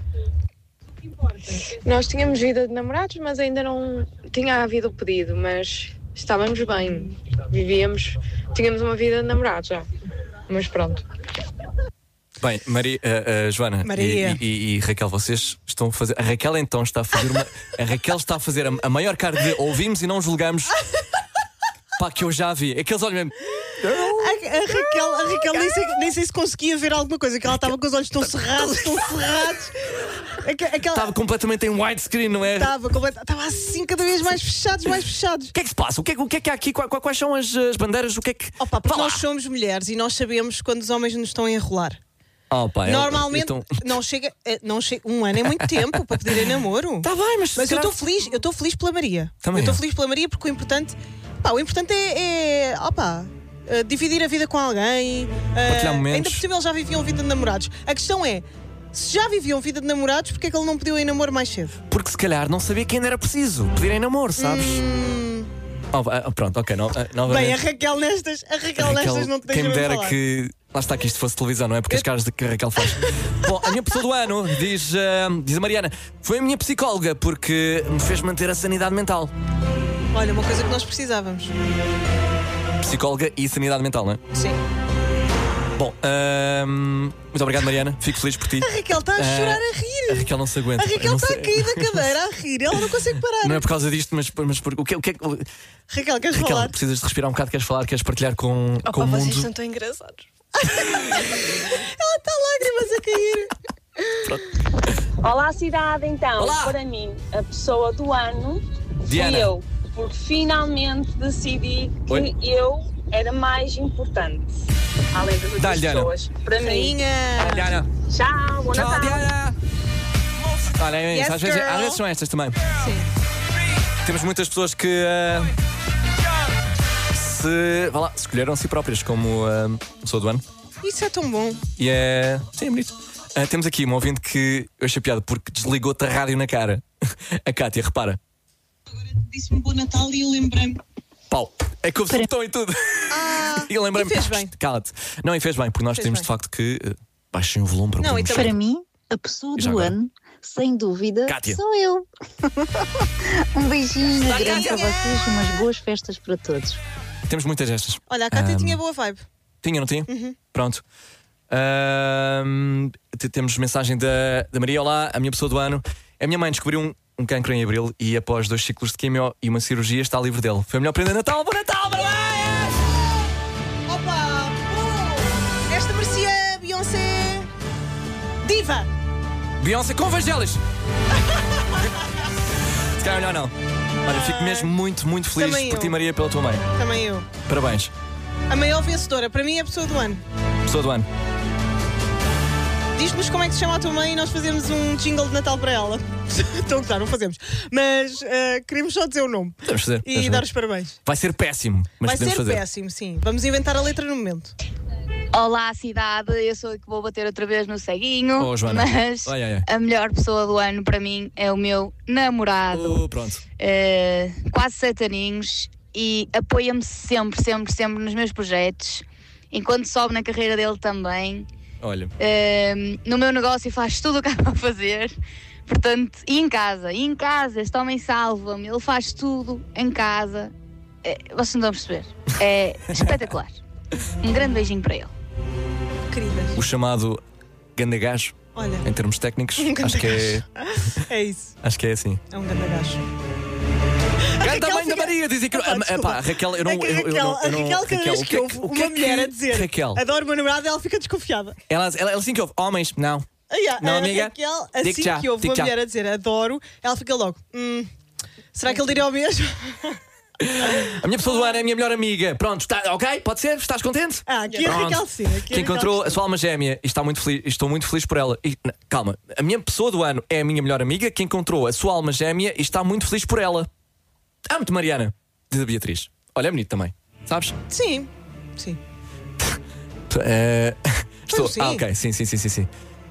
Nós tínhamos vida de namorados, mas ainda não tinha havido o pedido, mas estávamos bem, vivíamos, tínhamos uma vida de namorados já, mas pronto. Bem, Maria, uh, uh, Joana Maria. E, e- e Raquel, vocês estão a fazer. A Raquel então está a fazer uma. A Raquel está a fazer a, a maior cara de ouvimos e não julgamos. Pá, que eu já vi. Aqueles olhos mesmo. A, a Raquel, a Raquel nem, sei, nem sei se conseguia ver alguma coisa, que ela estava com os olhos tão cerrados, tão cerrados. Aque- Aquela. Estava completamente em widescreen, não é? Estava completa- estava assim cada vez mais fechados, mais fechados. O que é que se passa? O que é, que- o que, é que há aqui? Qua- qua- Quais são as, as bandeiras? O que é que. Opa, porque Vá lá. nós somos mulheres e nós sabemos quando os homens nos estão a enrolar. Oh, pá, eu- Normalmente então- não chega, eh, não chega. Um ano é muito tempo para pedir em namoro. Tá bem, mas se Mas eu calhar- estou feliz, eu estou feliz pela Maria. Também eu estou eu. feliz pela Maria porque o importante, pá, o importante é, é opa, eh, dividir a vida com alguém. eh, Partilhar momentos. Ainda por cima eles já viviam vida de namorados. A questão é, se já viviam vida de namorados, porque é que ele não pediu em namoro mais cedo? Porque se calhar não sabia que ainda era preciso pedir em namoro, sabes? Oh, ah, pronto, ok. No, ah, novamente. Bem, a Raquel nestas, a Raquel, Raquel, nestas não te deixa quem me bem dera falar. que. Lá está, que isto fosse televisão, não é? Porque as caras de que a Raquel faz. Bom, a minha pessoa do ano, diz, ah, diz a Mariana, foi a minha psicóloga porque me fez manter a sanidade mental. Olha, uma coisa que nós precisávamos. Psicóloga e sanidade mental, não é? Sim. Bom, ahm, muito obrigado, Mariana. Fico feliz por ti. A Raquel está a Ah, chorar a rir. A Raquel não se aguenta. A Eu Raquel não está sei- a cair da cadeira a rir. Ela não consegue parar. Não é por causa disto, mas, mas por, o que, o que é que. Raquel, queres Raquel, falar? precisas de respirar um bocado, queres falar, queres partilhar com, Opa, com o mundo. vocês são tão engraçados. Ela está lágrimas a cair. Olá, cidade, então. Olá. Para mim, a pessoa do ano Diana. fui eu, porque finalmente decidi que Oi. eu era mais importante, além das outras Dá-lhe, Diana. pessoas. Para mim. Rainha. Diana. Tchau, bom Tchau, Natal. Diana. Olha, é Yes, isso, às, vezes, girl. às vezes são estas também. Sim. Temos muitas pessoas que uh, se, vá lá, se escolheram a si próprias como uh, pessoa do ano. Isso é tão bom. E é. Sim, é bonito. Uh, temos aqui uma ouvinte que eu achei piada porque desligou-te a rádio na cara. A Cátia, repara. Disse-me bom Natal e eu lembrei-me. Pau, é que houve botão e tudo. Ah, e eu lembrei-me. e fez bem. Cala-te. Não, e fez bem, porque nós Fez temos bem. de facto que uh, baixem o volume para Não, ouvirmos. e também- Para mim, a pessoa E já do agora? ano, sem dúvida, Cátia. sou eu. Um beijinho Está grande Cátia. para vocês, umas boas festas para todos. Temos muitas destas. Olha, a Cátia Ahm, tinha boa vibe. Tinha, não tinha? Uhum. Pronto. Ahm, te- temos mensagem da, da Maria. Olá, a minha pessoa do ano. A minha mãe descobriu um, um cancro em abril e após dois ciclos de quimio e uma cirurgia está livre dele. Foi a melhor prenda de Natal. Bom Natal, parabéns! Opa! Oh, esta merecia Beyoncé diva. Beyoncé com Vangelis. Se calhar melhor não. Olha, fico mesmo muito, muito feliz Também por eu. ti, Maria, pela tua mãe. Também eu. Parabéns. A maior vencedora, para mim, é a pessoa do ano. Pessoa do ano. Diz-nos como é que se chama a tua mãe e nós fazemos um jingle de Natal para ela. Estou a gozar, não fazemos. Mas eh, queremos só dizer o nome Podemos fazer. e podemos dar fazer. os parabéns. Vai ser péssimo, mas Vai podemos ser fazer. péssimo, sim. Vamos inventar a letra no momento. Olá, cidade, eu sou a que vou bater outra vez no ceguinho, Oh, Joana. mas Ai, ai, ai. a melhor pessoa do ano para mim é o meu namorado. Oh, pronto. Eh, quase sete aninhos e apoia-me sempre, sempre, sempre nos meus projetos, enquanto sobe na carreira dele também. Olha. Eh, no meu negócio faz tudo o que há para fazer, portanto, e em casa, e em casa, este homem salva-me, ele faz tudo em casa. Eh, vocês não estão a perceber, é espetacular. Um grande beijinho para ele. Queridas. O chamado gandagajo, Olha. em termos técnicos, Um acho que é, É isso. acho que é assim. É um grande gajo. Canta a mãe da Maria, dizem que. Epá, Ah, desculpa. pá, Raquel, eu não. É que a eu- eu Raquel, não- eu a não- Raquel, cada Raquel, vez o que que é ouve que- o que uma é que- mulher a dizer Raquel. adoro o meu namorado, ela fica desconfiada. Ela, ela, ela assim que ouve, homens, não. Ah, yeah, Não, a amiga? Raquel, Digo assim já, que ouve digo uma já. mulher a dizer adoro, ela fica logo. Hum, será que ele diria o mesmo? A minha pessoa do ano é a minha melhor amiga. Pronto, está, ok? Pode ser? Estás contente? Ah, aqui a Pronto. Raquel sim. Aqui a Que Raquel encontrou sim. a sua alma gêmea e está muito feliz, estou muito feliz por ela. E, n- calma, a minha pessoa do ano é a minha melhor amiga que encontrou a sua alma gêmea e está muito feliz por ela. Amo-te, Mariana, diz a Beatriz. Olha, é bonito também, sabes? Sim, sim. Eh, estou. sim. Ah, ok, sim, sim, sim, sim, sim.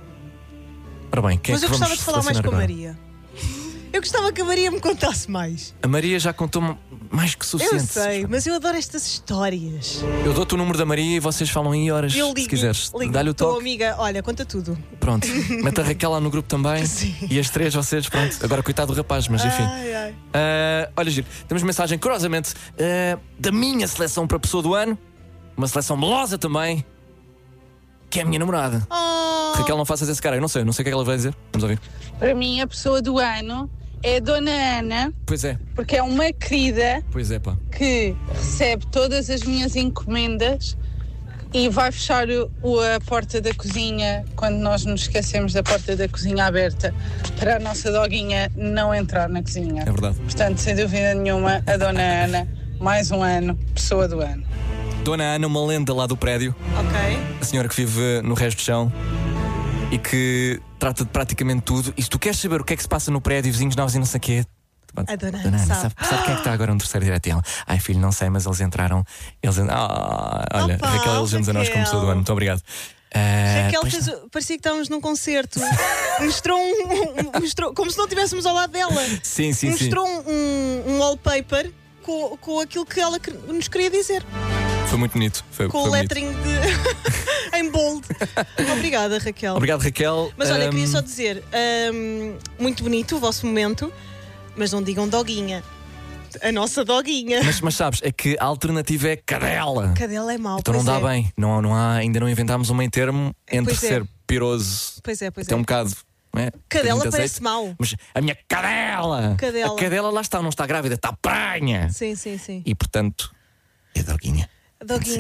Ora bem, quem Mas é eu que gostava vamos de falar mais selecionar com a agora? Maria. Eu gostava que a Maria me contasse mais. A Maria já contou mais que Eu suficiente. sei, mas eu adoro estas histórias. Eu dou-te o número da Maria e vocês falam em horas, Eu se ligo, quiseres. ligo. Dá-lhe o Tua toque. amiga, olha, conta tudo. Pronto, mete a Raquel lá no grupo também. E as três, vocês, pronto. Agora, coitado do rapaz, mas enfim. Ai, ai. Ah, olha, Giro, temos mensagem, curiosamente, ah, da minha seleção para a pessoa do ano. Uma seleção melosa também. Que é a minha namorada. Oh. Raquel, não faças esse cara, eu não sei, eu não sei o que é que ela vai dizer. Vamos ouvir. Para mim, a pessoa do ano é a Dona Ana, Pois é, porque é uma querida pois é, pá. que recebe todas as minhas encomendas e vai fechar o, o- a porta da cozinha quando nós nos esquecemos da porta da cozinha aberta para a nossa doguinha não entrar na cozinha. É verdade. Portanto, sem dúvida nenhuma, a Dona Ana, mais um ano, pessoa do ano. Dona Ana, uma lenda lá do prédio. Ok. A senhora que vive no resto do chão e que trata de praticamente tudo. E se tu queres saber o que é que se passa no prédio, vizinhos novos e não sei o quê. A Dona Dona Ana, sabe. sabe, sabe quem é que está agora no terceiro direto? E ela, ai filho, não sei, mas eles entraram. Eles en- ah, olha, Opa, Raquel, elegemos a nós como pessoa do ano. Muito obrigado. Ah, Raquel pois fez, o- parecia que estávamos num concerto. Mostrou um, um- mostrou, como se não estivéssemos ao lado dela. Sim, sim, sim. Mostrou um, um, um wallpaper com, com aquilo que ela que- nos queria dizer. Foi muito bonito. Foi, Com foi o bonito. lettering de em bold. Obrigada, Raquel. Obrigado, Raquel. Mas olha, Ahm, queria só dizer, ahm, muito bonito o vosso momento, mas não digam doguinha. A nossa doguinha. Mas, mas sabes, é que a alternativa é cadela. Cadela é mau. Então não pois dá é. bem. Não, não há, ainda não inventámos um meio termo entre Pois é. ser piroso Pois é, pois até é. um bocado. Não é? Cadela Bocadinho de parece azeite. mau. Mas a minha cadela, Cadela. a cadela lá está, não está grávida, está pranha. Sim, sim, sim. E portanto, é doguinha. A doguinha. Tem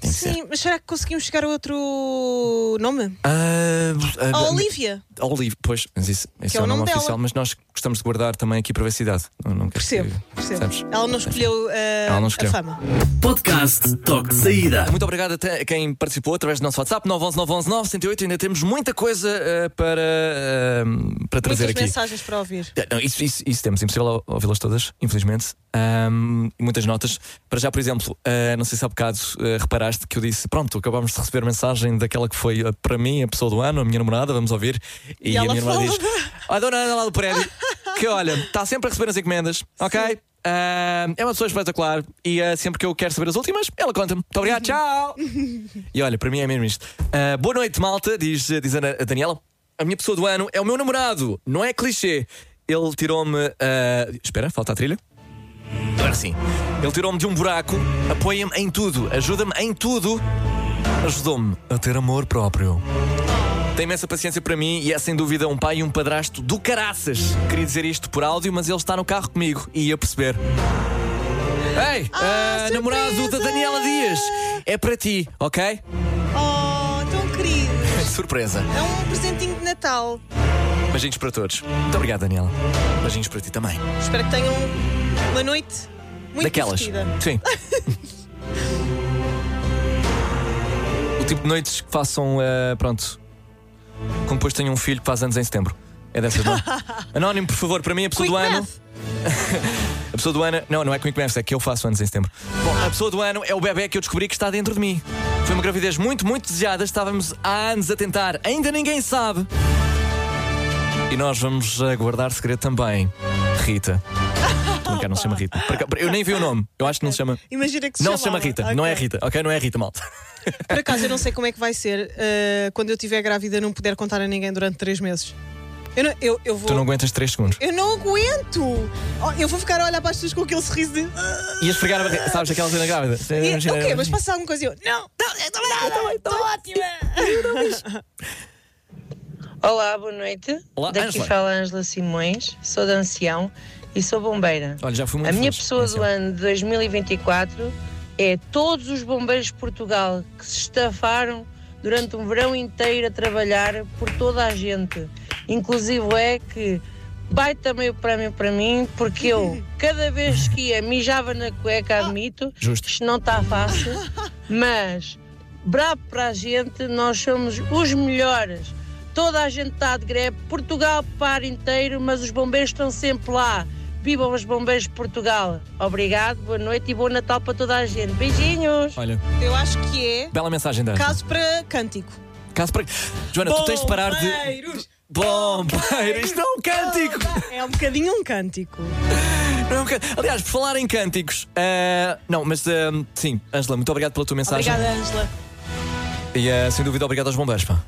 Tem que ser. Sim, mas será que conseguimos chegar a outro nome? Ah, ah, A Olivia. A Olivia, pois, mas isso, isso é é o o nome nome oficial, dela. mas nós gostamos de guardar também aqui privacidade. Não, não quero Percebo, que, percebo. sabes? Ela não escolheu, uh, Ela não escolheu. a fama. Podcast Toque de Saída. Muito obrigado a quem participou através do nosso WhatsApp nove um um nove um um nove zero oito. Ainda temos muita coisa uh, para, uh, para trazer Muitas aqui. mensagens para ouvir. Não, isso, isso, isso temos, impossível ouvi-las todas, infelizmente. Um, e muitas notas. Para já, por exemplo, uh, não sei se há bocado uh, reparaste que eu disse: pronto, acabámos de receber mensagem daquela que foi uh, para mim a pessoa do ano, a minha namorada, vamos ouvir. E, E a ela minha namorada fala diz: a dona Ana lá do prédio, que olha, está sempre a receber as encomendas, ok? Uh, é uma pessoa espetacular e uh, sempre que eu quero saber as últimas, ela conta-me. Muito obrigado, tchau! E olha, para mim é mesmo isto. Uh, boa noite, malta, diz, diz a a Daniela. A minha pessoa do ano é o meu namorado, não é clichê. Ele tirou-me. Uh... Espera, falta a trilha. Agora sim. Ele tirou-me de um buraco, apoia-me em tudo, ajuda-me em tudo, ajudou-me a ter amor próprio. Tem imensa paciência para mim e é sem dúvida um pai e um padrasto do caraças. Queria dizer isto por áudio, mas ele está no carro comigo e ia perceber. Ei, Ah, uh, namorado da Daniela Dias, é para ti, ok? Oh, tão querido. Surpresa. É um presentinho de Natal. Beijinhos para todos. Muito obrigado, Daniela. Beijinhos para ti também. Espero que tenham uma noite muito Daquelas. divertida. Sim. O tipo de noites que façam, uh, pronto, como depois tenho um filho que faz anos em setembro. É dessas, não? Anónimo, por favor, para mim a pessoa Quick do ano. math. A pessoa do ano. Não, não é Quick Math, é que eu faço anos em setembro. Bom, a pessoa do ano é o bebê que eu descobri que está dentro de mim. Foi uma gravidez muito, muito desejada. Estávamos há anos a tentar, ainda ninguém sabe. E nós vamos guardar segredo também. Rita. Estou a brincar, não se chama Rita. Eu nem vi o nome. Eu acho que não se chama. Imagina que se Não se chama chamava. Rita. Ok. Não é Rita. Ok? Não é Rita, malta. Por acaso, eu não sei como é que vai ser uh, quando eu estiver grávida não puder contar a ninguém durante três meses. Eu não, eu, eu vou... Tu não aguentas três segundos. Eu não aguento! Oh, eu vou ficar a olhar para as pessoas com aquele sorriso de. E esfregar a barriga. Sabes aquela cena grávida? E, ok, mas passa alguma coisa e eu. Não, não, eu estou bem, estou ótima! Olá, boa noite. Olá, Daqui Ângela. fala a Ângela Simões, sou de Ancião e sou bombeira. Olha, já fui muito A minha feliz, pessoa do Ancião. ano de dois mil e vinte e quatro é todos os bombeiros de Portugal que se estafaram durante um verão inteiro a trabalhar por toda a gente. Inclusive é que vai também o prémio para mim, porque eu, cada vez que ia, mijava na cueca, admito. Justo. Isto não está fácil, mas bravo para a gente, nós somos os melhores. Toda a gente está de greve, Portugal para inteiro, mas os bombeiros estão sempre lá. Vivam os bombeiros de Portugal. Obrigado, boa noite e bom Natal para toda a gente. Beijinhos. Olha, Eu acho que é bela mensagem da Ângela. caso para cântico. Caso para. Joana, tu tens de parar de. Bombeiros! Bombeiros! Isto não é um cântico! É um bocadinho um cântico. Não é um cântico. Aliás, por falar em cânticos. ah, não, mas ah, sim, Ângela, muito obrigado pela tua mensagem. Obrigada, Ângela. E ah, sem dúvida, obrigado aos bombeiros, pá.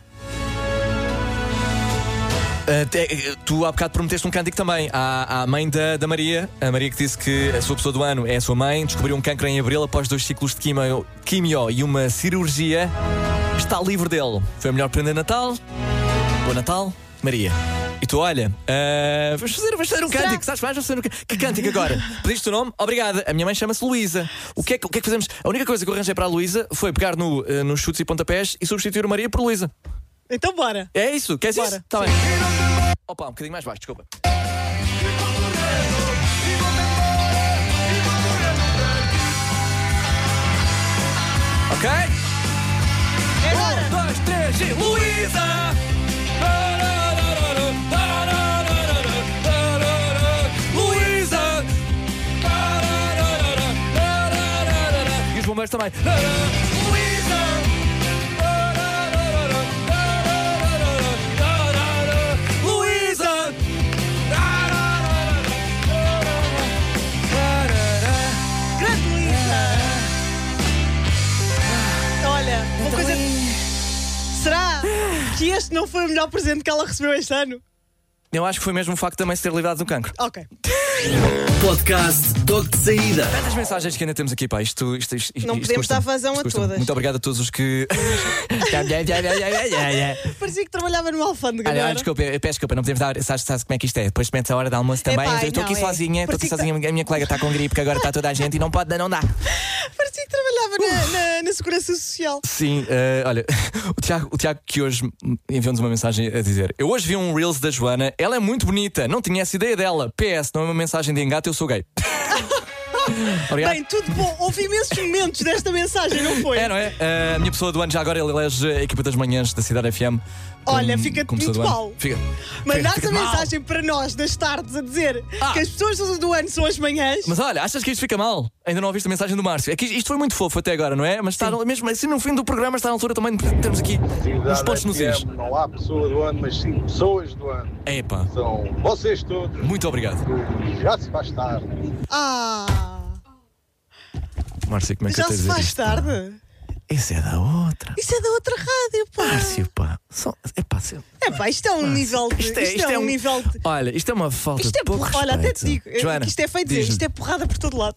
Ah, te- tu há bocado prometeste um cântico também à, à mãe da, da Maria. A Maria que disse que a sua pessoa do ano é a sua mãe. Descobriu um cancro em abril após dois ciclos de quimio, quimio e uma cirurgia. Está livre dele. Foi a melhor prenda de Natal. Bom Natal, Maria. E tu, olha, ah, vamos, fazer, vamos fazer um Será? cântico, sabes? Vamos fazer um cântico. Que cântico agora? Pediste o nome? Obrigada. A minha mãe chama-se Luísa. O que, é que, o que é que fazemos? A única coisa que eu arranjei para a Luísa foi pegar no, ah, nos chutes e pontapés e substituir a Maria por Luísa. Então bora. É isso? Queres Bora. isso? Tá bem. Opa, um bocadinho mais baixo, desculpa. Ok? Um, dois, três e Luísa! Luísa! E os bombeiros também. Luísa! Luísa! Grande Luísa! Olha, uma coisa. Será que este não foi o melhor presente que ela recebeu este ano? Eu acho que foi mesmo o facto de também se ter livrado do cancro. Ok. Podcast Toque de Saída. Tantas mensagens que ainda temos aqui, pá. Isto, isto, isto, isto Não podemos custa-me. dar vazão Isto a custa-me. todas. Muito obrigado a todos os que. Parecia que trabalhava numa alfândega. Olha, não olha, era? desculpa, eu peço desculpa, não podemos dar. Sabes, sabes como é que isto é? Depois metes a hora de almoço também. Epá, eu estou não, aqui é. sozinha, estou aqui Parecia que sozinha. A minha colega está com gripe, que agora está toda a gente e não pode, não dá. Parecia que trabalhava trabalhava na, na, na Segurança Social. Sim, uh, olha, o Tiago, o Tiago que hoje enviou-nos uma mensagem a dizer: eu hoje vi um Reels da Joana, ela é muito bonita, não tinha essa ideia dela. P S, não é uma mensagem de engate, eu sou gay. Obrigado. Bem, tudo bom. Houve imensos momentos desta mensagem, não foi? É, não é? Uh, a minha pessoa do ano já agora ele elege a equipa das manhãs da Cidade F M. Olha, fica-te muito mal. Fica, Mandaste fica, a mensagem mal. Para nós das tardes a dizer ah. que as pessoas do ano são as manhãs. Mas olha, achas que isto fica mal? Ainda não ouviste a mensagem do Márcio? É que isto foi muito fofo até agora, não é? Mas está mesmo assim no fim do programa, está na altura também de termos aqui uns pontos nos is. Não há pessoa do ano, mas sim pessoas do ano. Epá. São vocês todos. Muito obrigado. Já se faz tarde. Ah! Márcio, como é que já eu te se dizer faz isto? tarde? Isso é da outra. Isso é da outra rádio, pá. Márcio, pá. Só, epá, se... É pá, isto é um Márcio. nível de. Isto é, isto isto é, é um um nível de. Olha, isto é uma falta isto de é pouco por... Olha, até te digo. Joana, que isto é feito dizer. Isto é porrada por todo lado.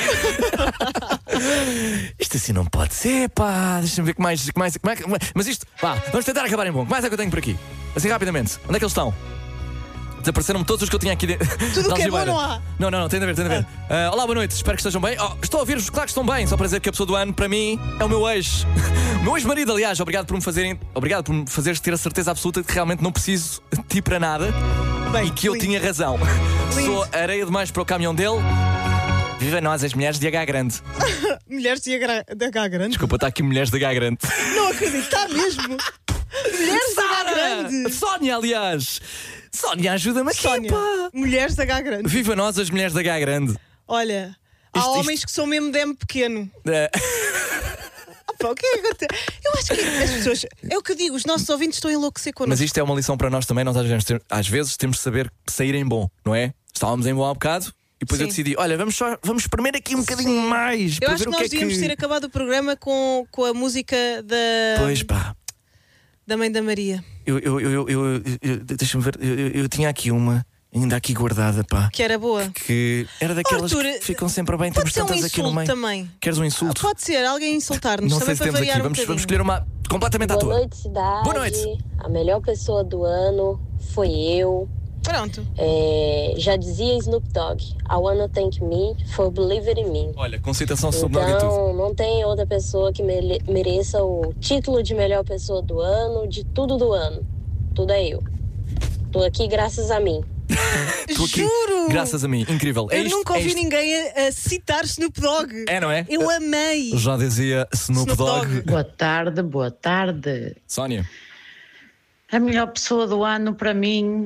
Isto assim não pode ser, pá. Deixa-me ver que mais. Que mais, que mais, que mais mas isto, pá, vamos tentar acabar em bom. Que mais é que eu tenho por aqui? Assim rapidamente. Onde é que eles estão? Desapareceram-me todos os que eu tinha aqui dentro. Tudo o que é bom não há. Não, não, não, tem de ver, tem de ver. Ah. Uh, olá, boa noite, espero que estejam bem. Oh, estou a ouvir-vos, claro que estão bem. Só para dizer que a pessoa do ano, para mim, é o meu ex. O meu ex-marido, aliás, obrigado por me fazerem. Obrigado por me fazeres ter a certeza absoluta de que realmente não preciso de ti para nada. Bem, e que lindo. Eu tinha razão. Lindo. Sou areia demais para o caminhão dele. Viva nós, as mulheres de H grande. Mulheres de H, de H grande? Desculpa, está aqui mulheres de H grande. Não acredito, está mesmo. Mulheres de H grande. Sónia, aliás. Sónia, ajuda-me aqui, Sónia, pá. Mulheres de H grande. Viva nós, as mulheres de H grande. Olha, há isto, homens isto... que são mesmo de M pequeno. É. Opa, o que é que acontece? Eu acho que as pessoas. É o que eu digo, os nossos ouvintes estão a enlouquecer connosco. Mas isto é uma lição para nós também. Nós às vezes, às vezes temos de saber sair em bom, não é? Estávamos em bom há bocado. E depois Sim. eu decidi, olha, vamos só vamos espremer aqui um bocadinho Sim. mais. Eu para acho ver que o nós que é devíamos que... ter acabado o programa com, com a música da. Pois pá. Da Mãe da Maria. Eu, eu, eu, eu, eu, eu Deixa-me ver, eu, eu, eu tinha aqui uma, ainda aqui guardada, pá. Que era boa. Que era daquelas Arthur, que ficam sempre bem. Pode Temos ser um tantas aqui no meio. Também. Queres um insulto? Ah, pode ser, alguém insultar-nos. Não também sei se temos aqui. Um vamos, vamos escolher uma completamente à toa. Boa noite, cidade. Boa noite. A melhor pessoa do ano foi eu. Pronto. É, já dizia Snoop Dogg, I wanna thank me for believing in me. Olha, com citação Snoop Dogg e tudo. Então, não tem outra pessoa que mere- mereça o título de melhor pessoa do ano, de tudo do ano. Tudo é eu. Tô aqui graças a mim. Tô aqui, Juro! graças a mim, incrível. Eu é isto, nunca ouvi é isto. ninguém a, a citar Snoop Dogg. É, não é? Eu amei. Já dizia Snoop, Snoop Dogg. Dogg. Boa tarde, boa tarde. Sónia. A melhor pessoa do ano para mim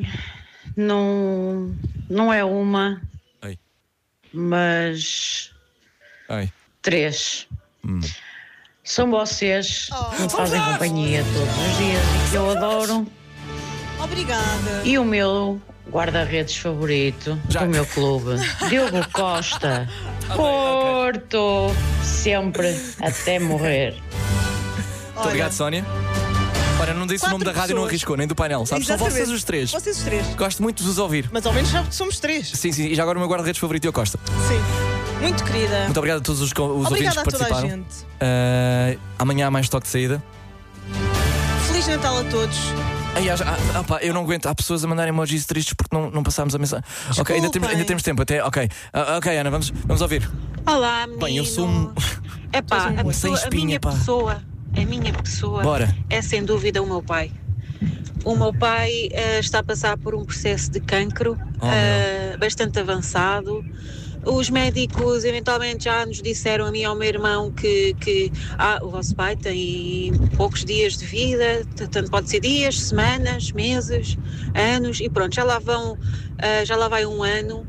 não, não é uma, Ei. mas Ei. três. Hum. São vocês Oh. que me fazem companhia todos os dias e que eu adoro. Obrigada. E o meu guarda-redes favorito Já. do meu clube, Diogo Costa, Porto, sempre até morrer. Muito obrigado, Sónia. Olha, não disse o nome da rádio, não arriscou, nem do painel. Sabes, são Exatamente. vocês os três. Vocês os três. Gosto muito de vos ouvir. Mas ao menos já somos três. Sim, sim, e já agora o meu guarda-redes favorito é o Costa. Sim. Muito querida. Muito obrigado a todos os, os ouvintes Obrigada que a toda a participaram. gente. Uh, amanhã há mais toque de saída. Feliz Natal a todos. Ai, ah, ah, pá, eu não aguento. Há pessoas a mandar emojis tristes porque não, não passámos a mensagem. Ok, ainda temos, ainda temos tempo até. Ok, uh, ok, Ana, vamos, vamos ouvir. Olá, menino. Bem, eu sou um. Epá, a, um pessoa, sem espinha, a minha pá. pessoa, a minha pessoa Bora. é sem dúvida o meu pai. O meu pai uh, está a passar por um processo de cancro Oh, uh, bastante avançado. Os médicos eventualmente já nos disseram a mim e ao meu irmão que, que ah, o vosso pai tem poucos dias de vida, tanto pode ser dias, semanas, meses, anos, e pronto, já lá vão, uh, já lá vai um ano.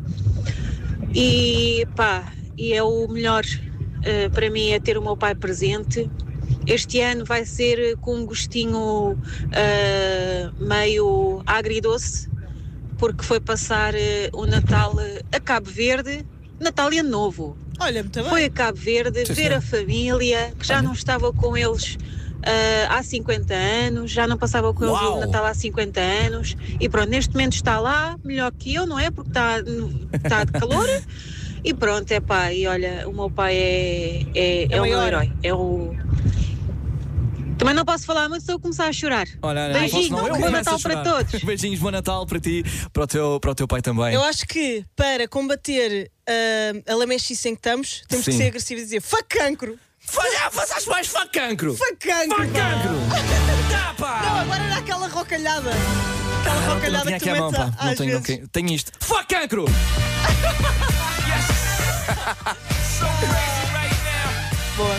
E pá, e é o melhor uh, para mim é ter o meu pai presente. Este ano vai ser com um gostinho uh, meio agridoce, porque foi passar uh, o Natal uh, a Cabo Verde, Natal e Ano Novo. Olha, muito bem. Foi a Cabo Verde Sim, ver sim. a família, que já Olha. não estava com eles uh, há cinquenta anos, já não passava com eles Uau. o Natal há cinquenta anos, e pronto, neste momento está lá, melhor que eu, não é? Porque está, está de calor. E pronto, é pá, e olha, o meu pai é, é, é, É o meu maior. herói, é o... Também não posso falar muito se eu começar a chorar. Olha, Ana, Beijinhos, não, eu bom começo Natal a chorar. para todos. Beijinhos, bom Natal para ti, para o teu, para o teu pai também. Eu acho que para combater uh, a lamechice em que estamos, temos Sim. que ser agressivos e dizer fuck cancro. Falhar, fazes mais fuck cancro! Fuck cancro! Fuck cancro! Tá, pá! Não, agora era aquela rocalhada. Aquela Ah, não, rocalhada tinha que aqui tu a mão, metes pá. a- Não às tenho, vezes. não tenho isto. Fuck cancro! Boa.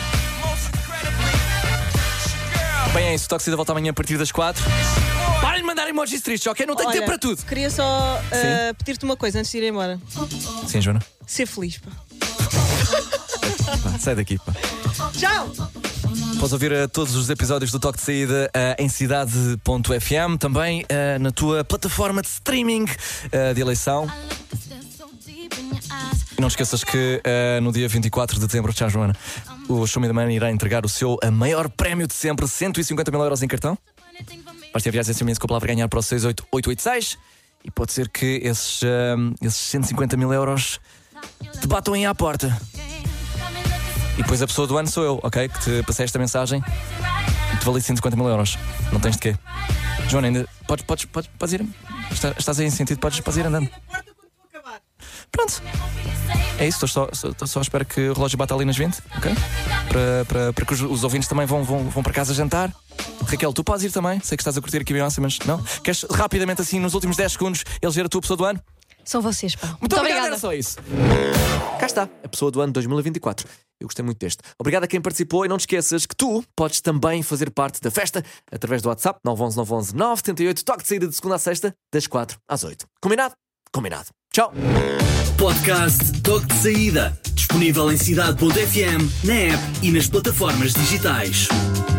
Bem, é isso. O Toque de Saída volta amanhã a partir das quatro. Parem de mandar emojis tristes, ok? Não tenho Olha, tempo para tudo. Queria só uh, pedir-te uma coisa antes de ir embora. Sim, Joana. Ser feliz, pá. Pá, sai daqui, pá. Tchau! Podes ouvir uh, todos os episódios do Toque de Saída uh, em cidade ponto f m, também uh, na tua plataforma de streaming uh, de eleição. E não te esqueças que uh, no dia vinte e quatro de dezembro, tchau, Joana, o Show Me the Money irá entregar o seu uh, maior prémio de sempre, cento e cinquenta mil euros em cartão. Vais ter viagens S M S com a palavra ganhar para o seis oito oito oito seis e pode ser que esses, uh, esses cento e cinquenta mil euros te batam aí à porta. E depois a pessoa do ano sou eu, ok? Que te passei esta mensagem e te vali cento e cinquenta mil euros. Não tens de quê? Joana, ainda podes, podes, podes, podes ir. Está- Estás aí em sentido, podes, podes ir andando. Pronto. É isso, estou só, estou só à espera que o relógio bata ali nas vinte, ok? Para, para, para que os, os ouvintes também vão, vão, vão para casa jantar. Raquel, tu podes ir também. Sei que estás a curtir aqui a Beyoncé, mas não? Queres rapidamente, assim, nos últimos dez segundos, eleger a tua pessoa do ano? São vocês, pá. Muito, obrigado, era só isso. Cá está, a pessoa do ano dois mil e vinte e quatro. Eu gostei muito deste. Obrigado a quem participou e não te esqueças que tu podes também fazer parte da festa através do WhatsApp nove um um nove um um nove sete oito. Toque de saída de segunda a sexta, das quatro às oito. Combinado? Combinado. Tchau. Podcast Toque de Saída. Disponível em cidade ponto f m, na app e nas plataformas digitais.